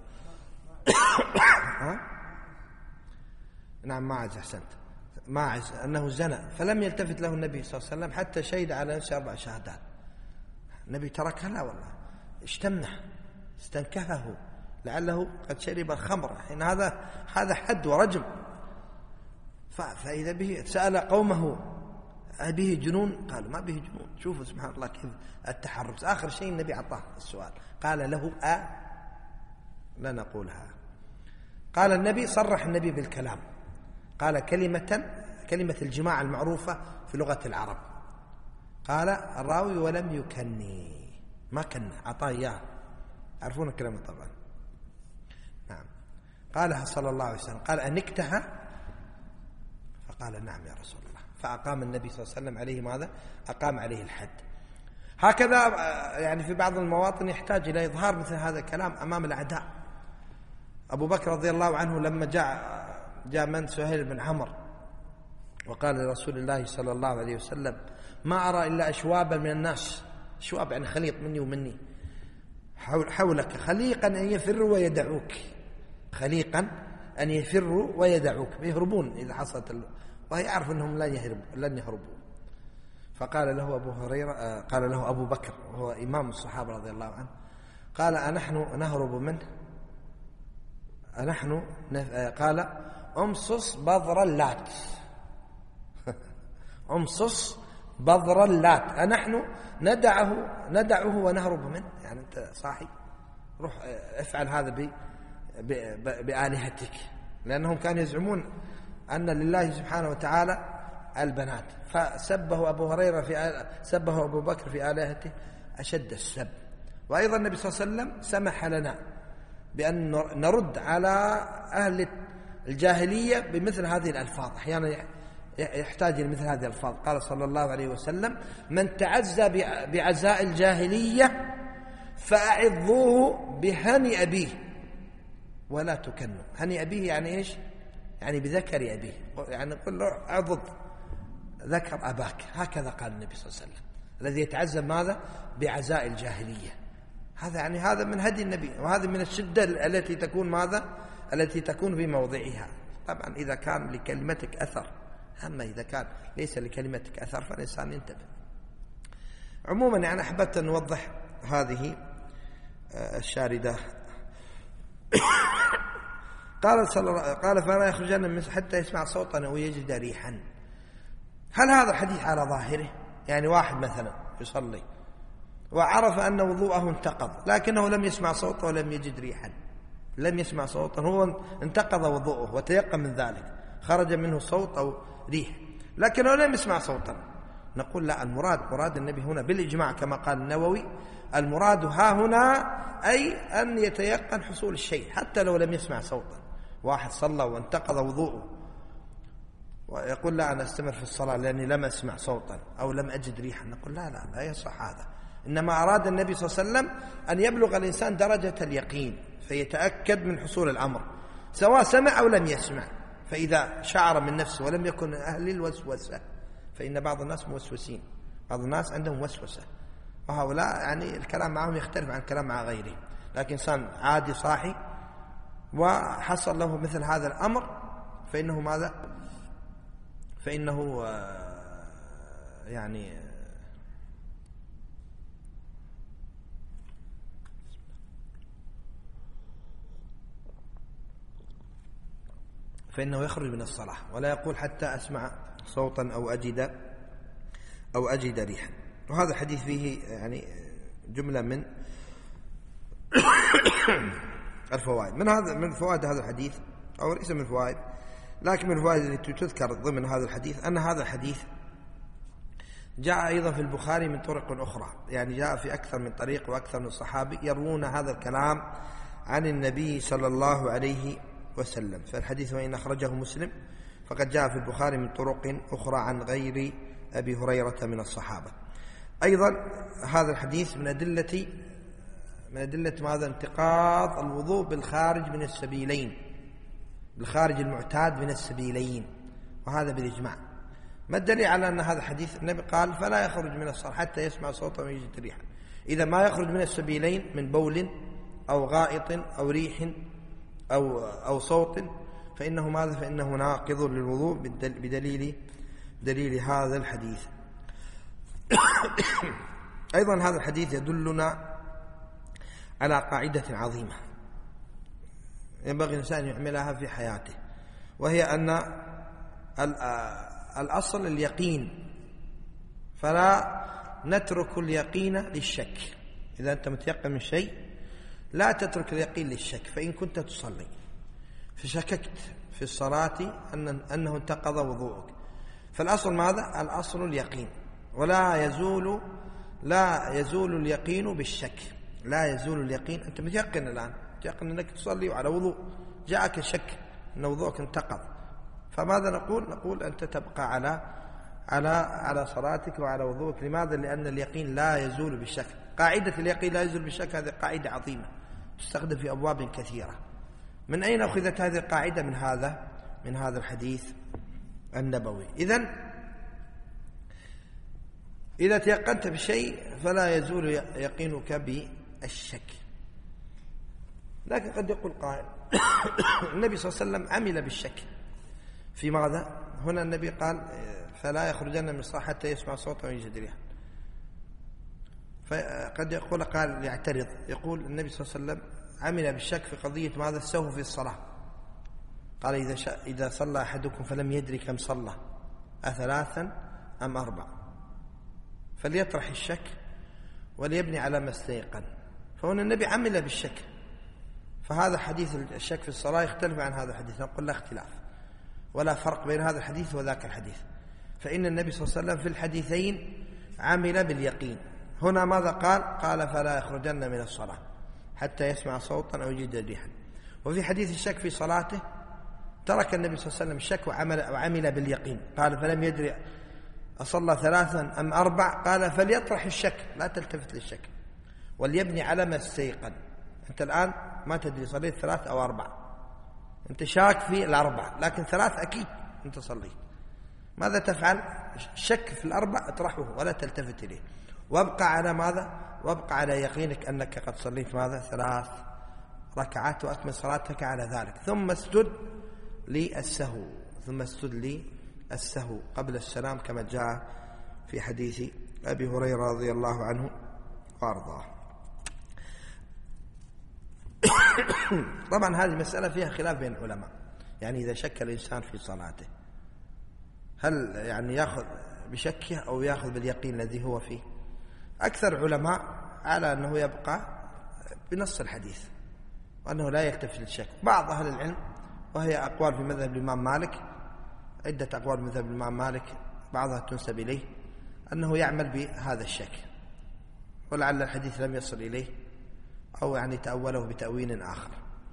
نعم ماعز، أحسنت، ماعز أنه زنى، فلم يلتفت له النبي صلى الله عليه وسلم حتى شهد على نفسه أربع شهادات. النبي تركها؟ لا والله، اشتمنه، استنكهه، لعله قد شرب الخمر، حين هذا هذا حد ورجم. فإذا به سأل قومه به جنون؟ قالوا ما به جنون. شوفوا سبحان الله كيف التحرز. آخر شيء النبي أعطاه السؤال، قال له أ لا نقولها. قال النبي، صرح النبي بالكلام، قال كلمة كلمة الجماع المعروفة في لغة العرب. قال الراوي ولم يكني، ما كنا، أعطاه إياه. عرفون الكلام طبعا. نعم. قالها صلى الله عليه وسلم، قال أنكتها؟ فقال نعم يا رسول الله. فأقام النبي صلى الله عليه وسلم عليه ماذا؟ أقام عليه الحد. هكذا يعني في بعض المواطن يحتاج إلى إظهار مثل هذا الكلام أمام الأعداء. أبو بكر رضي الله عنه لما جاء جاء من سهيل بن عمرو وقال لرسول الله صلى الله عليه وسلم ما أرى إلا أشوابا من الناس، أشواب يعني خليط مني ومني، حولك خليقا أن يفروا ويدعوك، خليقا أن يفروا ويدعوك، يهربون إذا حصلت ال... وهي يعرف أنهم لن يهربوا لن يهربوا. فقال له أبو هريرة، قال له أبو بكر وهو إمام الصحابة رضي الله عنه، قال أنحن نهرب منه؟ أنحن نف... قال أمصص بذر اللات أمصص بذر اللات، أنحن ندعه ندعه ونهرب منه؟ يعني أنت صاحي، روح افعل هذا ب... ب... ب... بآلهتك، لأنهم كانوا يزعمون أن لله سبحانه وتعالى البنات. فسبه أبو هريرة في آل... سبه أبو بكر في آلهته أشد السب. وأيضا النبي صلى الله عليه وسلم سمح لنا بأن نرد على أهل الجاهلية بمثل هذه الألفاظ، أحيانا يحتاج لمثل هذه الألفاظ. قال صلى الله عليه وسلم من تعزى بعزاء الجاهلية فأعظوه بهني أبيه ولا تكنوا. هني أبيه يعني إيش؟ يعني بذكر أبيه، يعني قل له أعضد ذكر أباك. هكذا قال النبي صلى الله عليه وسلم، الذي يتعزى ماذا؟ بعزاء الجاهلية. هذا يعني هذا من هدي النبي، وهذا من الشدة التي تكون ماذا؟ التي تكون في موضعها. طبعا إذا كان لكلمتك أثر، أما إذا كان ليس لكلمتك أثر فالإنسان ينتبه. عموما يعني أحببت أن نوضح هذه الشاردة. قال صلى قال فلا يخرجن من حتى يسمع صوتا أو يجد ريحا. هل هذا حديث على ظاهره؟ يعني واحد مثلا يصلي وعرف أن وضوءه انتقض لكنه لم يسمع صوتا ولم يجد ريحا، لم يسمع صوتا، هو انتقض وضوءه وتيقن من ذلك، خرج منه صوت أو ريح لكنه لم يسمع صوتا، نقول لا، المراد مراد النبي هنا بالإجماع كما قال النووي، المراد ها هنا أي أن يتيقن حصول الشيء حتى لو لم يسمع صوتا. واحد صلى وانتقض وضوءه ويقول لا أنا أستمر في الصلاة لأني لم أسمع صوتا أو لم أجد ريحا، نقول لا لا لا يصح هذا. إنما أراد النبي صلى الله عليه وسلم أن يبلغ الإنسان درجة اليقين فيتأكد من حصول الأمر سواء سمع أو لم يسمع. فإذا شعر من نفسه ولم يكن أهل الوسوسة، فإن بعض الناس موسوسين، بعض الناس عندهم وسوسة، وهؤلاء يعني الكلام معهم يختلف عن الكلام مع غيره. لكن إنسان عادي صاحي وحصل له مثل هذا الأمر فإنه ماذا؟ فإنه يعني فإنه يخرج من الصلاة ولا يقول حتى أسمع صوتا أو أجد أو أجد ريحا. وهذا الحديث فيه يعني جملة من الفوائد. من هذا من فوائد هذا الحديث، أو ليس من الفوائد لكن من الفوائد التي تذكر ضمن هذا الحديث، أن هذا الحديث جاء أيضا في البخاري من طرق أخرى، يعني جاء في أكثر من طريق وأكثر من صحابي يروون هذا الكلام عن النبي صلى الله عليه وسلم. فالحديث وإن أخرجه مسلم فقد جاء في البخاري من طرق أخرى عن غير أبي هريرة من الصحابة. أيضا هذا الحديث من أدلة من أدلة ماذا؟ انتقاض الوضوء بالخارج من السبيلين، بالخارج المعتاد من السبيلين، وهذا بالإجماع. ما الدليل على أن هذا الحديث؟ النبي قال فلا يخرج من الصلاة حتى يسمع صوتا ويجد ريحا. إذا ما يخرج من السبيلين من بول أو غائط أو ريح أو أو صوت فإنه ماذا؟ فإنه ناقض للوضوء بدليل دليل هذا الحديث. أيضا هذا الحديث يدلنا على قاعدة عظيمة ينبغي الإنسان يعملها في حياته، وهي أن الأصل اليقين فلا نترك اليقين للشك. إذا أنت متيقن من شيء لا تترك اليقين للشك. فإن كنت تصلي فشككت في الصلاة أن أنه انتقض وضوءك، فالأصل ماذا؟ الأصل اليقين، ولا يزول لا يزول اليقين بالشك. لا يزول اليقين، أنت متيقن الآن، متيقن أنك تصلي وعلى وضوء، جاءك الشك أن وضوءك انتقض، فماذا نقول؟ نقول أنت تبقى على على على صلاتك وعلى وضوءك. لماذا؟ لأن اليقين لا يزول بالشك. قاعدة اليقين لا يزول بالشك هذه قاعدة عظيمة تستخدم في أبواب كثيرة. من أين أخذت هذه القاعدة؟ من هذا من هذا الحديث النبوي. إذن إذا تيقنت بشيء فلا يزول يقينك بالشك. لكن قد يقول قائل النبي صلى الله عليه وسلم عمل بالشك في ماذا؟ هنا النبي قال فلا يخرجن من الصلاة حتى يسمع صوتا ويجد ريحا. فقد يقول قال يعترض، يقول النبي صلى الله عليه وسلم عمل بالشك في قضية ماذا؟ السهو في الصلاة. قال إذا, شاء إذا صلى أحدكم فلم يدري كم صلى أثلاثا أم أربع فليطرح الشك وليبني على ما استيقن. فهنا النبي عمل بالشك، فهذا حديث الشك في الصلاة يختلف عن هذا الحديث. نقول لا اختلاف ولا فرق بين هذا الحديث وذاك الحديث، فإن النبي صلى الله عليه وسلم في الحديثين عمل باليقين. هنا ماذا قال؟ قال فلا يخرجن من الصلاة حتى يسمع صوتا أو يجد ريحا. وفي حديث الشك في صلاته ترك النبي صلى الله عليه وسلم الشك وعمل, وعمل باليقين. قال فلم يدري أصلى ثلاثا أم أربع، قال فليطرح الشك، لا تلتفت للشك، وليبني على ما استيقن. أنت الآن ما تدري صليت ثلاث أو أربع، أنت شاك في الأربع، لكن ثلاث أكيد أنت صليت. ماذا تفعل؟ شك في الأربع اطرحه ولا تلتفت إليه، وابقى على ماذا؟ وابقى على يقينك أنك قد صليت ماذا؟ ثلاث ركعات، وأكمل صلاتك على ذلك. ثم اسجد للسهو ثم اسجد للسهو قبل السلام كما جاء في حديث أبي هريرة رضي الله عنه وأرضاه. طبعا هذه مسألة فيها خلاف بين العلماء، يعني إذا شك الإنسان في صلاته هل يعني يأخذ بشكه أو يأخذ باليقين الذي هو فيه؟ أكثر علماء على أنه يبقى بنص الحديث وأنه لا يلتفت للشك. بعض أهل العلم، وهي أقوال في مذهب الإمام مالك، عدة أقوال في مذهب الإمام مالك بعضها تنسب إليه، أنه يعمل بهذا الشك، ولعل الحديث لم يصل إليه أو يعني تأوله بتأويل آخر.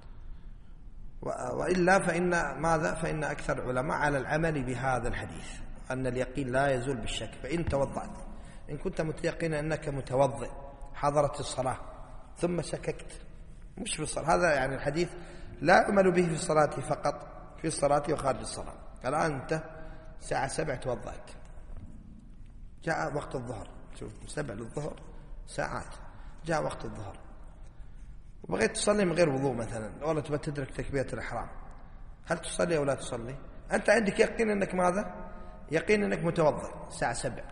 وإلا فإن ماذا؟ فإن أكثر علماء على العمل بهذا الحديث أن اليقين لا يزول بالشك. فإن توضأت، إن كنت متيقنا أنك متوضئ حضرت الصلاة ثم شككت، مش في الصلاة، هذا يعني الحديث لا يعمل به في الصلاة فقط، في الصلاة وخارج الصلاة. الآن أنت الساعة سبع توضأت، جاء وقت الظهر، شوف سبع للظهر ساعات، جاء وقت الظهر وبغيت تصلي من غير وضوء مثلا، ولا تبغى تدرك تكبيرة الإحرام، هل تصلي أو لا تصلي؟ أنت عندك يقين أنك ماذا؟ يقين أنك متوضئ الساعة سبع،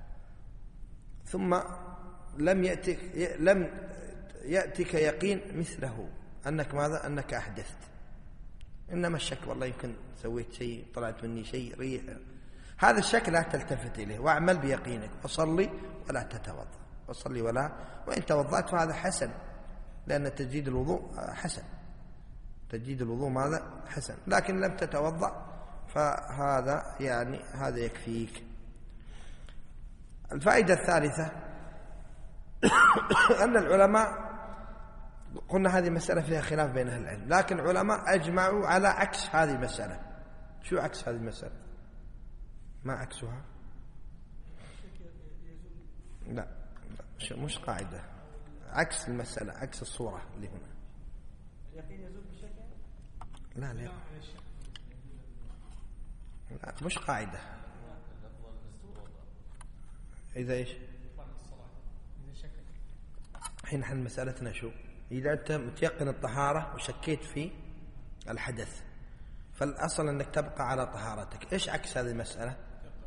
ثم لم يأتك لم يأتك يقين مثله أنك ماذا؟ أنك أحدثت، إنما الشك والله يمكن سويت شيء، طلعت مني شيء، ريح. هذا الشك لا تلتفت إليه، واعمل بيقينك، وصلي ولا تتوضأ، وصلي ولا وإن توضأت فهذا حسن، لأن تجديد الوضوء حسن، تجديد الوضوء ماذا؟ حسن. لكن لم تتوضأ فهذا يعني هذا يكفيك. الفائدة الثالثة أن العلماء، قلنا هذه مسألة فيها خلاف بين أهل العلم، لكن العلماء أجمعوا على عكس هذه المسألة. شو عكس هذه المسألة؟ ما عكسها؟ لا, لا مش قاعدة، عكس المسألة، عكس الصورة اللي هنا. اليقين يزول بالشك؟ لا لا لا مش قاعدة. إذا إيش؟ حين حن مسألتنا شو؟ إذا أنت متيقن الطهارة وشكيت في الحدث، فالأصل أنك تبقى على طهارتك. إيش عكس هذه المسألة؟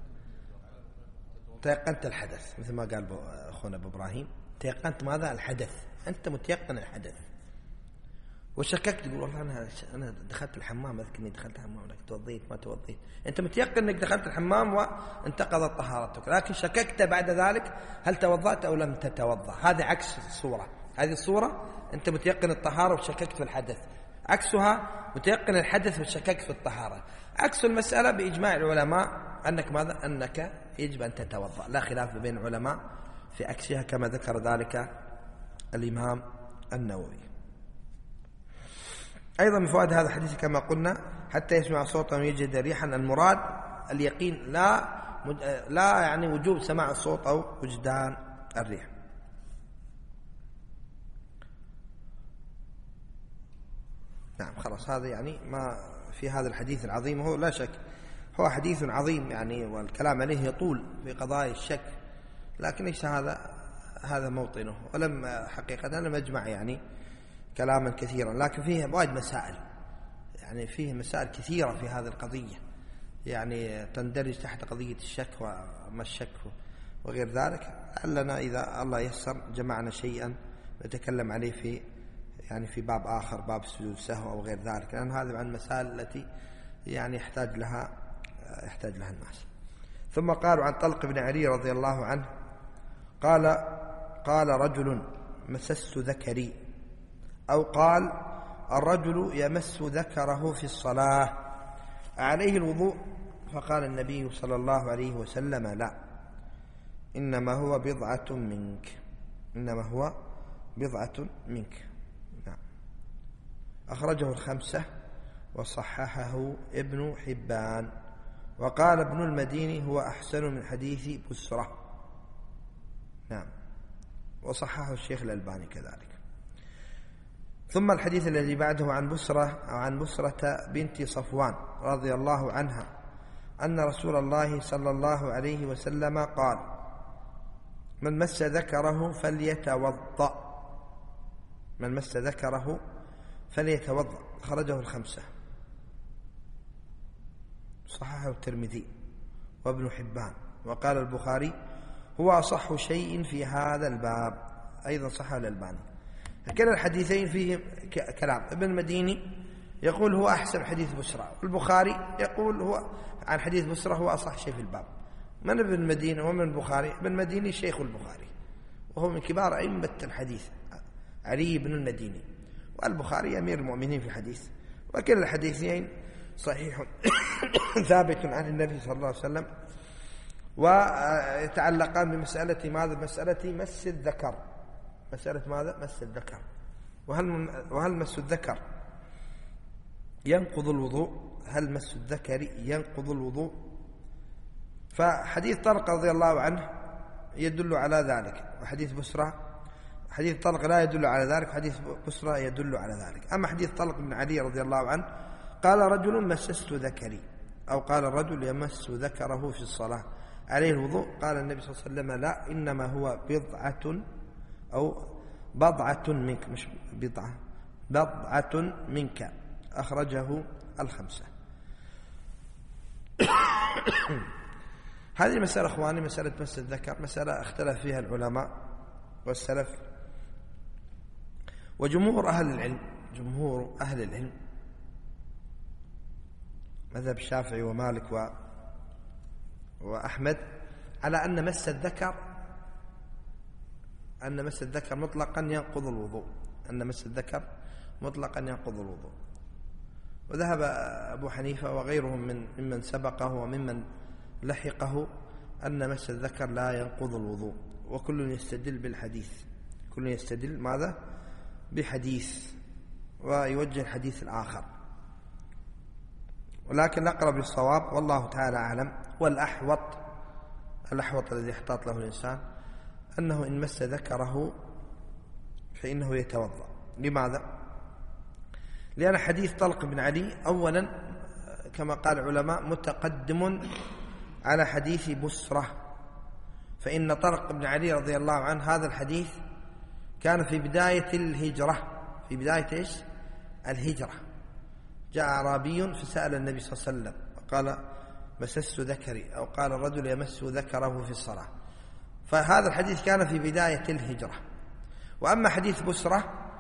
تيقنت الحدث، مثل ما قال أخونا أبو إبراهيم، تيقنت ماذا؟ الحدث، أنت متيقن الحدث، وشككت تقول والله أنا أنا دخلت الحمام، أذكرني دخلت الحمام لكن توضيت ما توضيت، أنت متيقن أنك دخلت الحمام وانتقضت طهارتك، لكن شككت بعد ذلك هل توضأت أو لم تتوضأ. هذه عكس الصورة. هذه الصورة أنت متيقن الطهارة وشككت في الحدث، عكسها متيقن الحدث وشككت في الطهارة. عكس المسألة بإجماع العلماء أنك ماذا؟ أنك يجب أن تتوضأ، لا خلاف بين العلماء في عكسها كما ذكر ذلك الإمام النووي. أيضا من فوائد هذا الحديث كما قلنا حتى يسمع صوتا ويجد ريحا، المراد اليقين، لا لا يعني وجوب سماع الصوت أو وجدان الريح. نعم خلاص، هذا يعني ما في هذا الحديث العظيم. هو لا شك هو حديث عظيم يعني، والكلام عليه يطول في قضايا الشك، لكن ليس هذا هذا موطنه، ولم حقيقة لم أجمع يعني كلاما كثيرا، لكن فيه وايد مسائل، يعني فيه مسائل كثيرة في هذه القضية، يعني تندرج تحت قضية الشك وما الشك وغير ذلك. لعلنا إذا الله يسر جمعنا شيئا نتكلم عليه في يعني في باب آخر، باب سجود السهو أو غير ذلك، لأن هذا عن المسائل التي يعني يحتاج لها يحتاج لها الناس. ثم قالوا عن طلق بن علي رضي الله عنه قال قال رجل مسست ذكري، أو قال الرجل يمس ذكره في الصلاة عليه الوضوء؟ فقال النبي صلى الله عليه وسلم لا، إنما هو بضعة منك، إنما هو بضعة منك. نعم. أخرجه الخمسة وصححه ابن حبان، وقال ابن المديني هو أحسن من حديث بسرة. نعم، وصححه الشيخ الألباني كذلك. ثم الحديث الذي بعده عن بسرة أو عن بسرة بنت صفوان رضي الله عنها أن رسول الله صلى الله عليه وسلم قال من مس ذكره فليتوضأ، من مس ذكره فليتوضأ. خرجه الخمسة، صححه الترمذي وابن حبان، وقال البخاري هو أصح شيء في هذا الباب، أيضا صححه الألباني. كلا الحديثين فيه كلام. ابن المديني يقول هو أحسن حديث بسرة، والبخاري يقول هو عن حديث بسرة هو أصح شيء في الباب. من ابن المديني ومن البخاري؟ ابن المديني شيخ البخاري وهو من كبار أئمة الحديث، علي بن المديني، والبخاري أمير المؤمنين في الحديث، وكلا الحديثين صحيح ثابت عن النبي صلى الله عليه وسلم، ويتعلقان بمسألة ماذا؟ مسألة مس الذكر، مسألة ماذا؟ مس الذكر. وهل وهل مس الذكر ينقض الوضوء؟ هل مس الذكر ينقض الوضوء؟ فحديث طلق رضي الله عنه يدل على ذلك، وحديث بسرة حديث طلق لا يدل على ذلك، حديث بسرة يدل على ذلك. أما حديث طلق بن علي رضي الله عنه قال رجل مسست ذكري، أو قال الرجل يمس ذكره في الصلاة عليه الوضوء؟ قال النبي صلى الله عليه وسلم لا، إنما هو بضعة أو بضعة منك، مش بضعة، بضعة منك. أخرجه الخمسة. هذه مسألة أخواني، مسألة مس الذكر، مسألة اختلف فيها العلماء والسلف، وجمهور أهل العلم جمهور أهل العلم مذهب الشافعي ومالك و وأحمد على أن مس الذكر أن مس الذكر مطلقا ينقض الوضوء، أن مس الذكر مطلقا ينقض الوضوء. وذهب أبو حنيفة وغيرهم من ممن سبقه وممن لحقه أن مس الذكر لا ينقض الوضوء، وكل يستدل بالحديث، كل يستدل ماذا؟ بحديث، ويوجه الحديث الآخر، ولكن الأقرب للصواب والله تعالى أعلم، والأحوط الأحوط الذي يحتاط له الإنسان أنه إن مس ذكره فإنه يتوضأ. لماذا؟ لأن حديث طلق بن علي أولا كما قال العلماء متقدم على حديث بسرة، فإن طلق بن علي رضي الله عنه هذا الحديث كان في بداية الهجرة، في بداية إيش؟ الهجرة. جاء أعرابي فسأل النبي صلى الله عليه وسلم وقال مسست ذكري، أو قال الرجل يمس ذكره في الصلاة، فهذا الحديث كان في بداية الهجرة. وأما حديث بسرة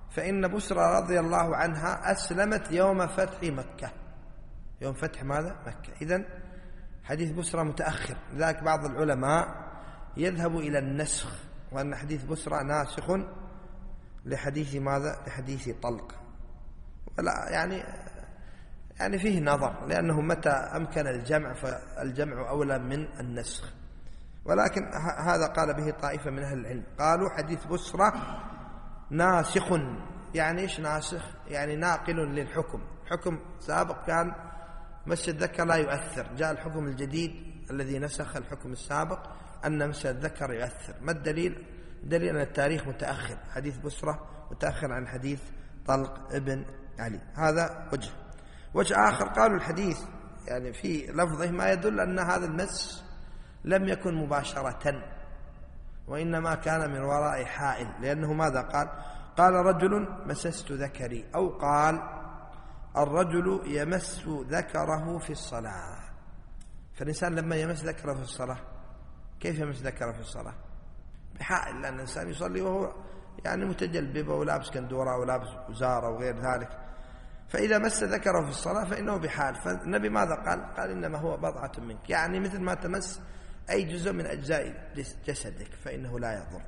فإن بسرى رضي الله عنها أسلمت يوم فتح مكة، يوم فتح ماذا؟ مكة. إذن حديث بسرى متأخر، لذلك بعض العلماء يذهب إلى النسخ، وأن حديث بسرى ناسخ لحديث ماذا؟ لحديث طلق. ولا يعني يعني فيه نظر، لأنه متى أمكن الجمع فالجمع أولى من النسخ، ولكن هذا قال به طائفة من أهل العلم، قالوا حديث بسرى ناسخ. يعني إيش ناسخ؟ يعني ناقل للحكم، حكم سابق كان مس الذكر لا يؤثر، جاء الحكم الجديد الذي نسخ الحكم السابق أن مس الذكر يؤثر. ما الدليل؟ دليل أن التاريخ متأخر، حديث بسرى متأخر عن حديث طلق ابن علي. هذا وجه. وجه آخر قالوا الحديث يعني في لفظه ما يدل أن هذا المس لم يكن مباشرة، وإنما كان من وراء حائل، لأنه ماذا قال؟ قال رجل مسست ذكري، أو قال الرجل يمس ذكره في الصلاة. فالإنسان لما يمس ذكره في الصلاة كيف يمس ذكره في الصلاة؟ بحائل، لأن الإنسان يصلي وهو يعني متجلبب ولابس كندورة ولابس وزارة وغير ذلك، فإذا مس ذكره في الصلاة فإنه بحال. فالنبي ماذا قال؟ قال إنما هو بضعة منك، يعني مثل ما تمس أي جزء من أجزاء جسدك فإنه لا يضر.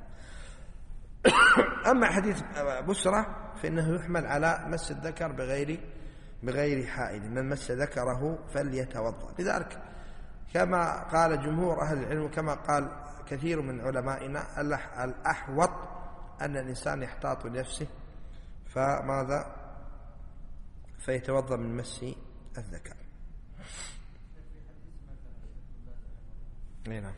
أما حديث بسرى فإنه يحمل على مس الذكر بغير بغير حائل، من مس ذكره فليتوضأ. لذلك كما قال جمهور أهل العلم كما قال كثير من علمائنا الأحوط أن الإنسان يحتاط لنفسه، فماذا؟ فيتوضأ من مس الذكر. نعم.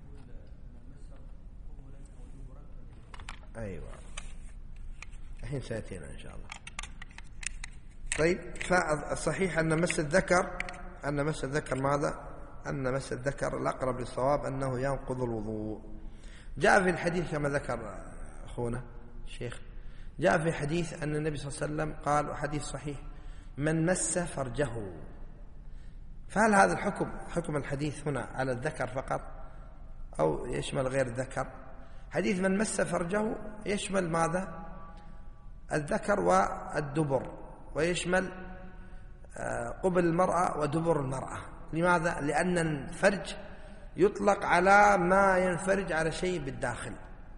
أيوة، الحين سيأتينا إن شاء الله. طيب، فالصحيح أن مس الذكر أن مس الذكر ماذا؟ أن مس الذكر الأقرب للصواب أنه ينقض الوضوء. جاء في الحديث كما ذكر أخونا الشيخ، جاء في حديث أن النبي صلى الله عليه وسلم قال، وحديث صحيح، من مس فرجه. فهل هذا الحكم حكم الحديث هنا على الذكر فقط أو يشمل غير الذكر؟ حديث من مس فرجه يشمل ماذا؟ الذكر والدبر، ويشمل قبل المرأة ودبر المرأة. لماذا؟ لأن الفرج يطلق على ما ينفرج على شيء بالداخل،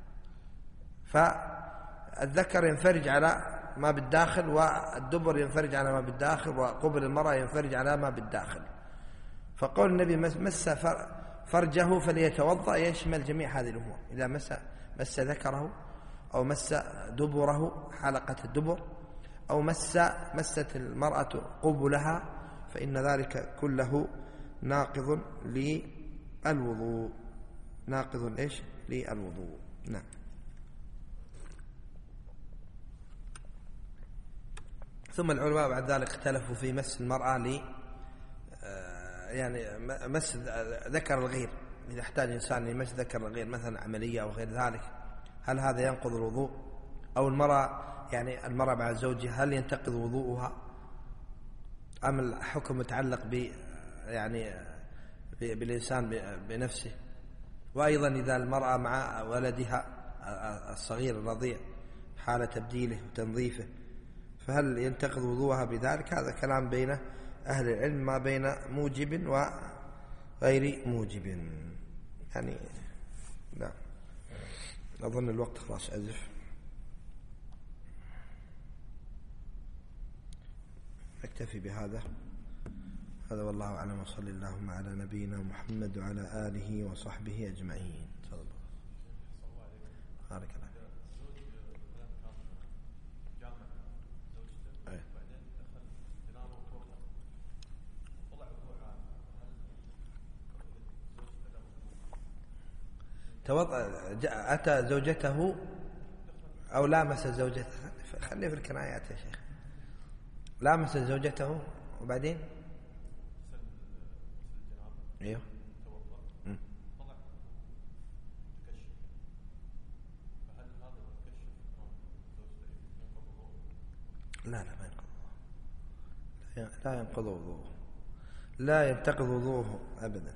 فالذكر ينفرج على ما بالداخل، والدبر ينفرج على ما بالداخل، وقبل المرأة ينفرج على ما بالداخل. فقول النبي مس فرجه فليتوضأ يشمل جميع هذه الأمور. إذا مس مس ذكره أو مس دبره حلقة الدبر، أو مس مست المرأة قبلها، فإن ذلك كله ناقض للوضوء، ناقض إيش؟ للوضوء. نعم. ثم العلماء بعد ذلك اختلفوا في مس المرأة ل يعني مس ذكر الغير، إذا احتاج إنسان لمس ذكر الغير مثلا عملية أو غير ذلك، هل هذا ينقض الوضوء؟ أو المرأة يعني المرأة مع زوجها هل ينتقض وضوءها؟ أم الحكم متعلق ب يعني بالإنسان بنفسه؟ وأيضا إذا المرأة مع ولدها الصغير الرضيع حال تبديله وتنظيفه فهل ينتقض وضوءها بذلك؟ هذا كلام بين أهل العلم، ما بين موجب وغير موجب. يعني لا أظن الوقت خلاص أزف. أكتفي بهذا. هذا والله أعلم، وصلى اللهم على نبينا محمد وعلى آله وصحبه أجمعين. تفضل. بارك الله. أتى زوجته أو لامس زوجته، خليه في الكنايات يا شيخ. لامس زوجته وبعدين ايوه لا لا ما ينقض وضوءه، لا ينقض وضوءه، لا ينتقض وضوءه أبدا.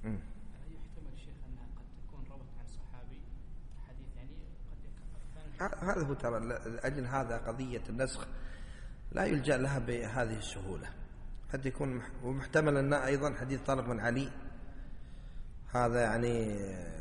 هل يحتمل شيخ أنها قد تكون روت عن صحابي حديث يعني قد هذا هو ترى لأجل هذا قضية النسخ لا يلجأ لها بهذه السهولة. قد يكون ومحتمل أن أيضا حديث طلق بن علي هذا يعني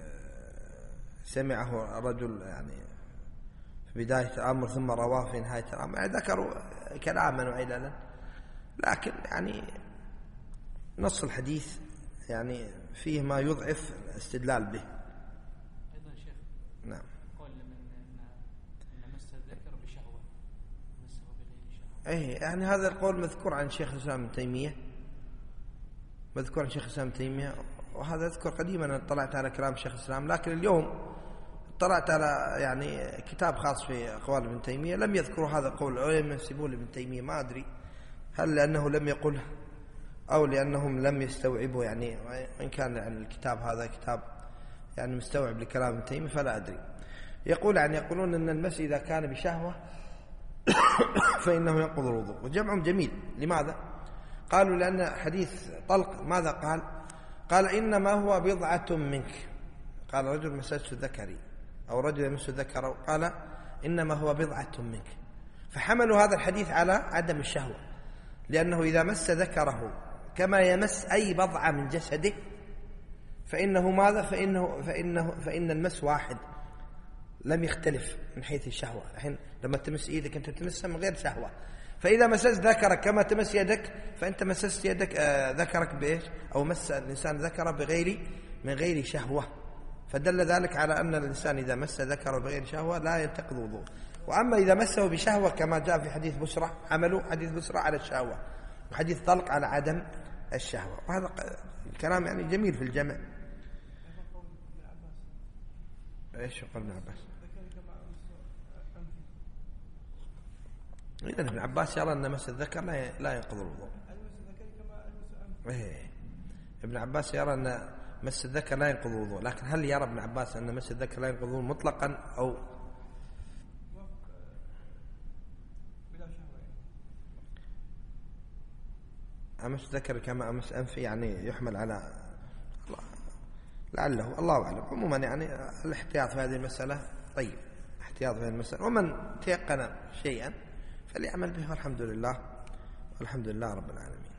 سمعه رجل يعني في بداية الأمر ثم رواه في نهاية الأمر، يعني ذكروا كلاما وعللا، لكن يعني نص الحديث يعني فيه ما يضعف الاستدلال به. أيضا شيخ نعم قول من أن مس الذكر بشهوة مسه بغير شهوة. أي يعني هذا القول مذكور عن شيخ الإسلام ابن تيمية، مذكور عن شيخ الإسلام ابن تيمية، وهذا أذكر قديما أنا اطلعت على كلام شيخ الإسلام، لكن اليوم اطلعت على يعني كتاب خاص في أقوال ابن تيمية لم يذكروا هذا القول أو ينسبوه لابن تيمية. ما أدري هل لأنه لم يقله أو لأنهم لم يستوعبوا، يعني وإن كان يعني الكتاب هذا كتاب يعني مستوعب لكلام ابن تيمية فلا أدري. يقول يعني يقولون أن المس إذا كان بشهوة فإنه ينقض الوضوء، وجمعهم جميل. لماذا؟ قالوا لأن حديث طلق ماذا قال؟ قال إنما هو بضعة منك. قال رجل مسست ذكري أو رجل يمس ذكره، قال إنما هو بضعة منك، فحملوا هذا الحديث على عدم الشهوة، لأنه إذا مس ذكره كما يمس أي بضعة من جسده فإنه ماذا؟ فإنه فإنه فإن المس واحد لم يختلف من حيث الشهوة. الحين لما تمس إيدك أنت تمسها من غير شهوة، فإذا مسست ذكرك كما تمس يدك فأنت مسست يدك آه ذكرك بإيش؟ أو مس الإنسان ذكره بغير من غير شهوة، فدل ذلك على أن الإنسان إذا مس ذكره بغير شهوة لا ينتقض وضوء. وأما إذا مسه بشهوة كما جاء في حديث بسرة، عملوا حديث بسرة على الشهوة وحديث طلق على عدم الشهوة، وهذا الكلام يعني جميل في الجمع. ايش قال ابن عباس؟ إذن ابن عباس يرى أن مس الذكر لا ينقض الوضوء. إيه ابن عباس يرى أن مس الذكر لا ينقض الوضوء، لكن هل يرى ابن عباس أن مس الذكر لا ينقض الوضوء مطلقا أو أمس ذكر كما أمس أنفي يعني يحمل على لعله، الله أعلم. عموما يعني الاحتياط في هذه المسألة طيب، احتياط في هذه المسألة، ومن تيقن شيئا فليعمل به، والحمد لله والحمد لله رب العالمين.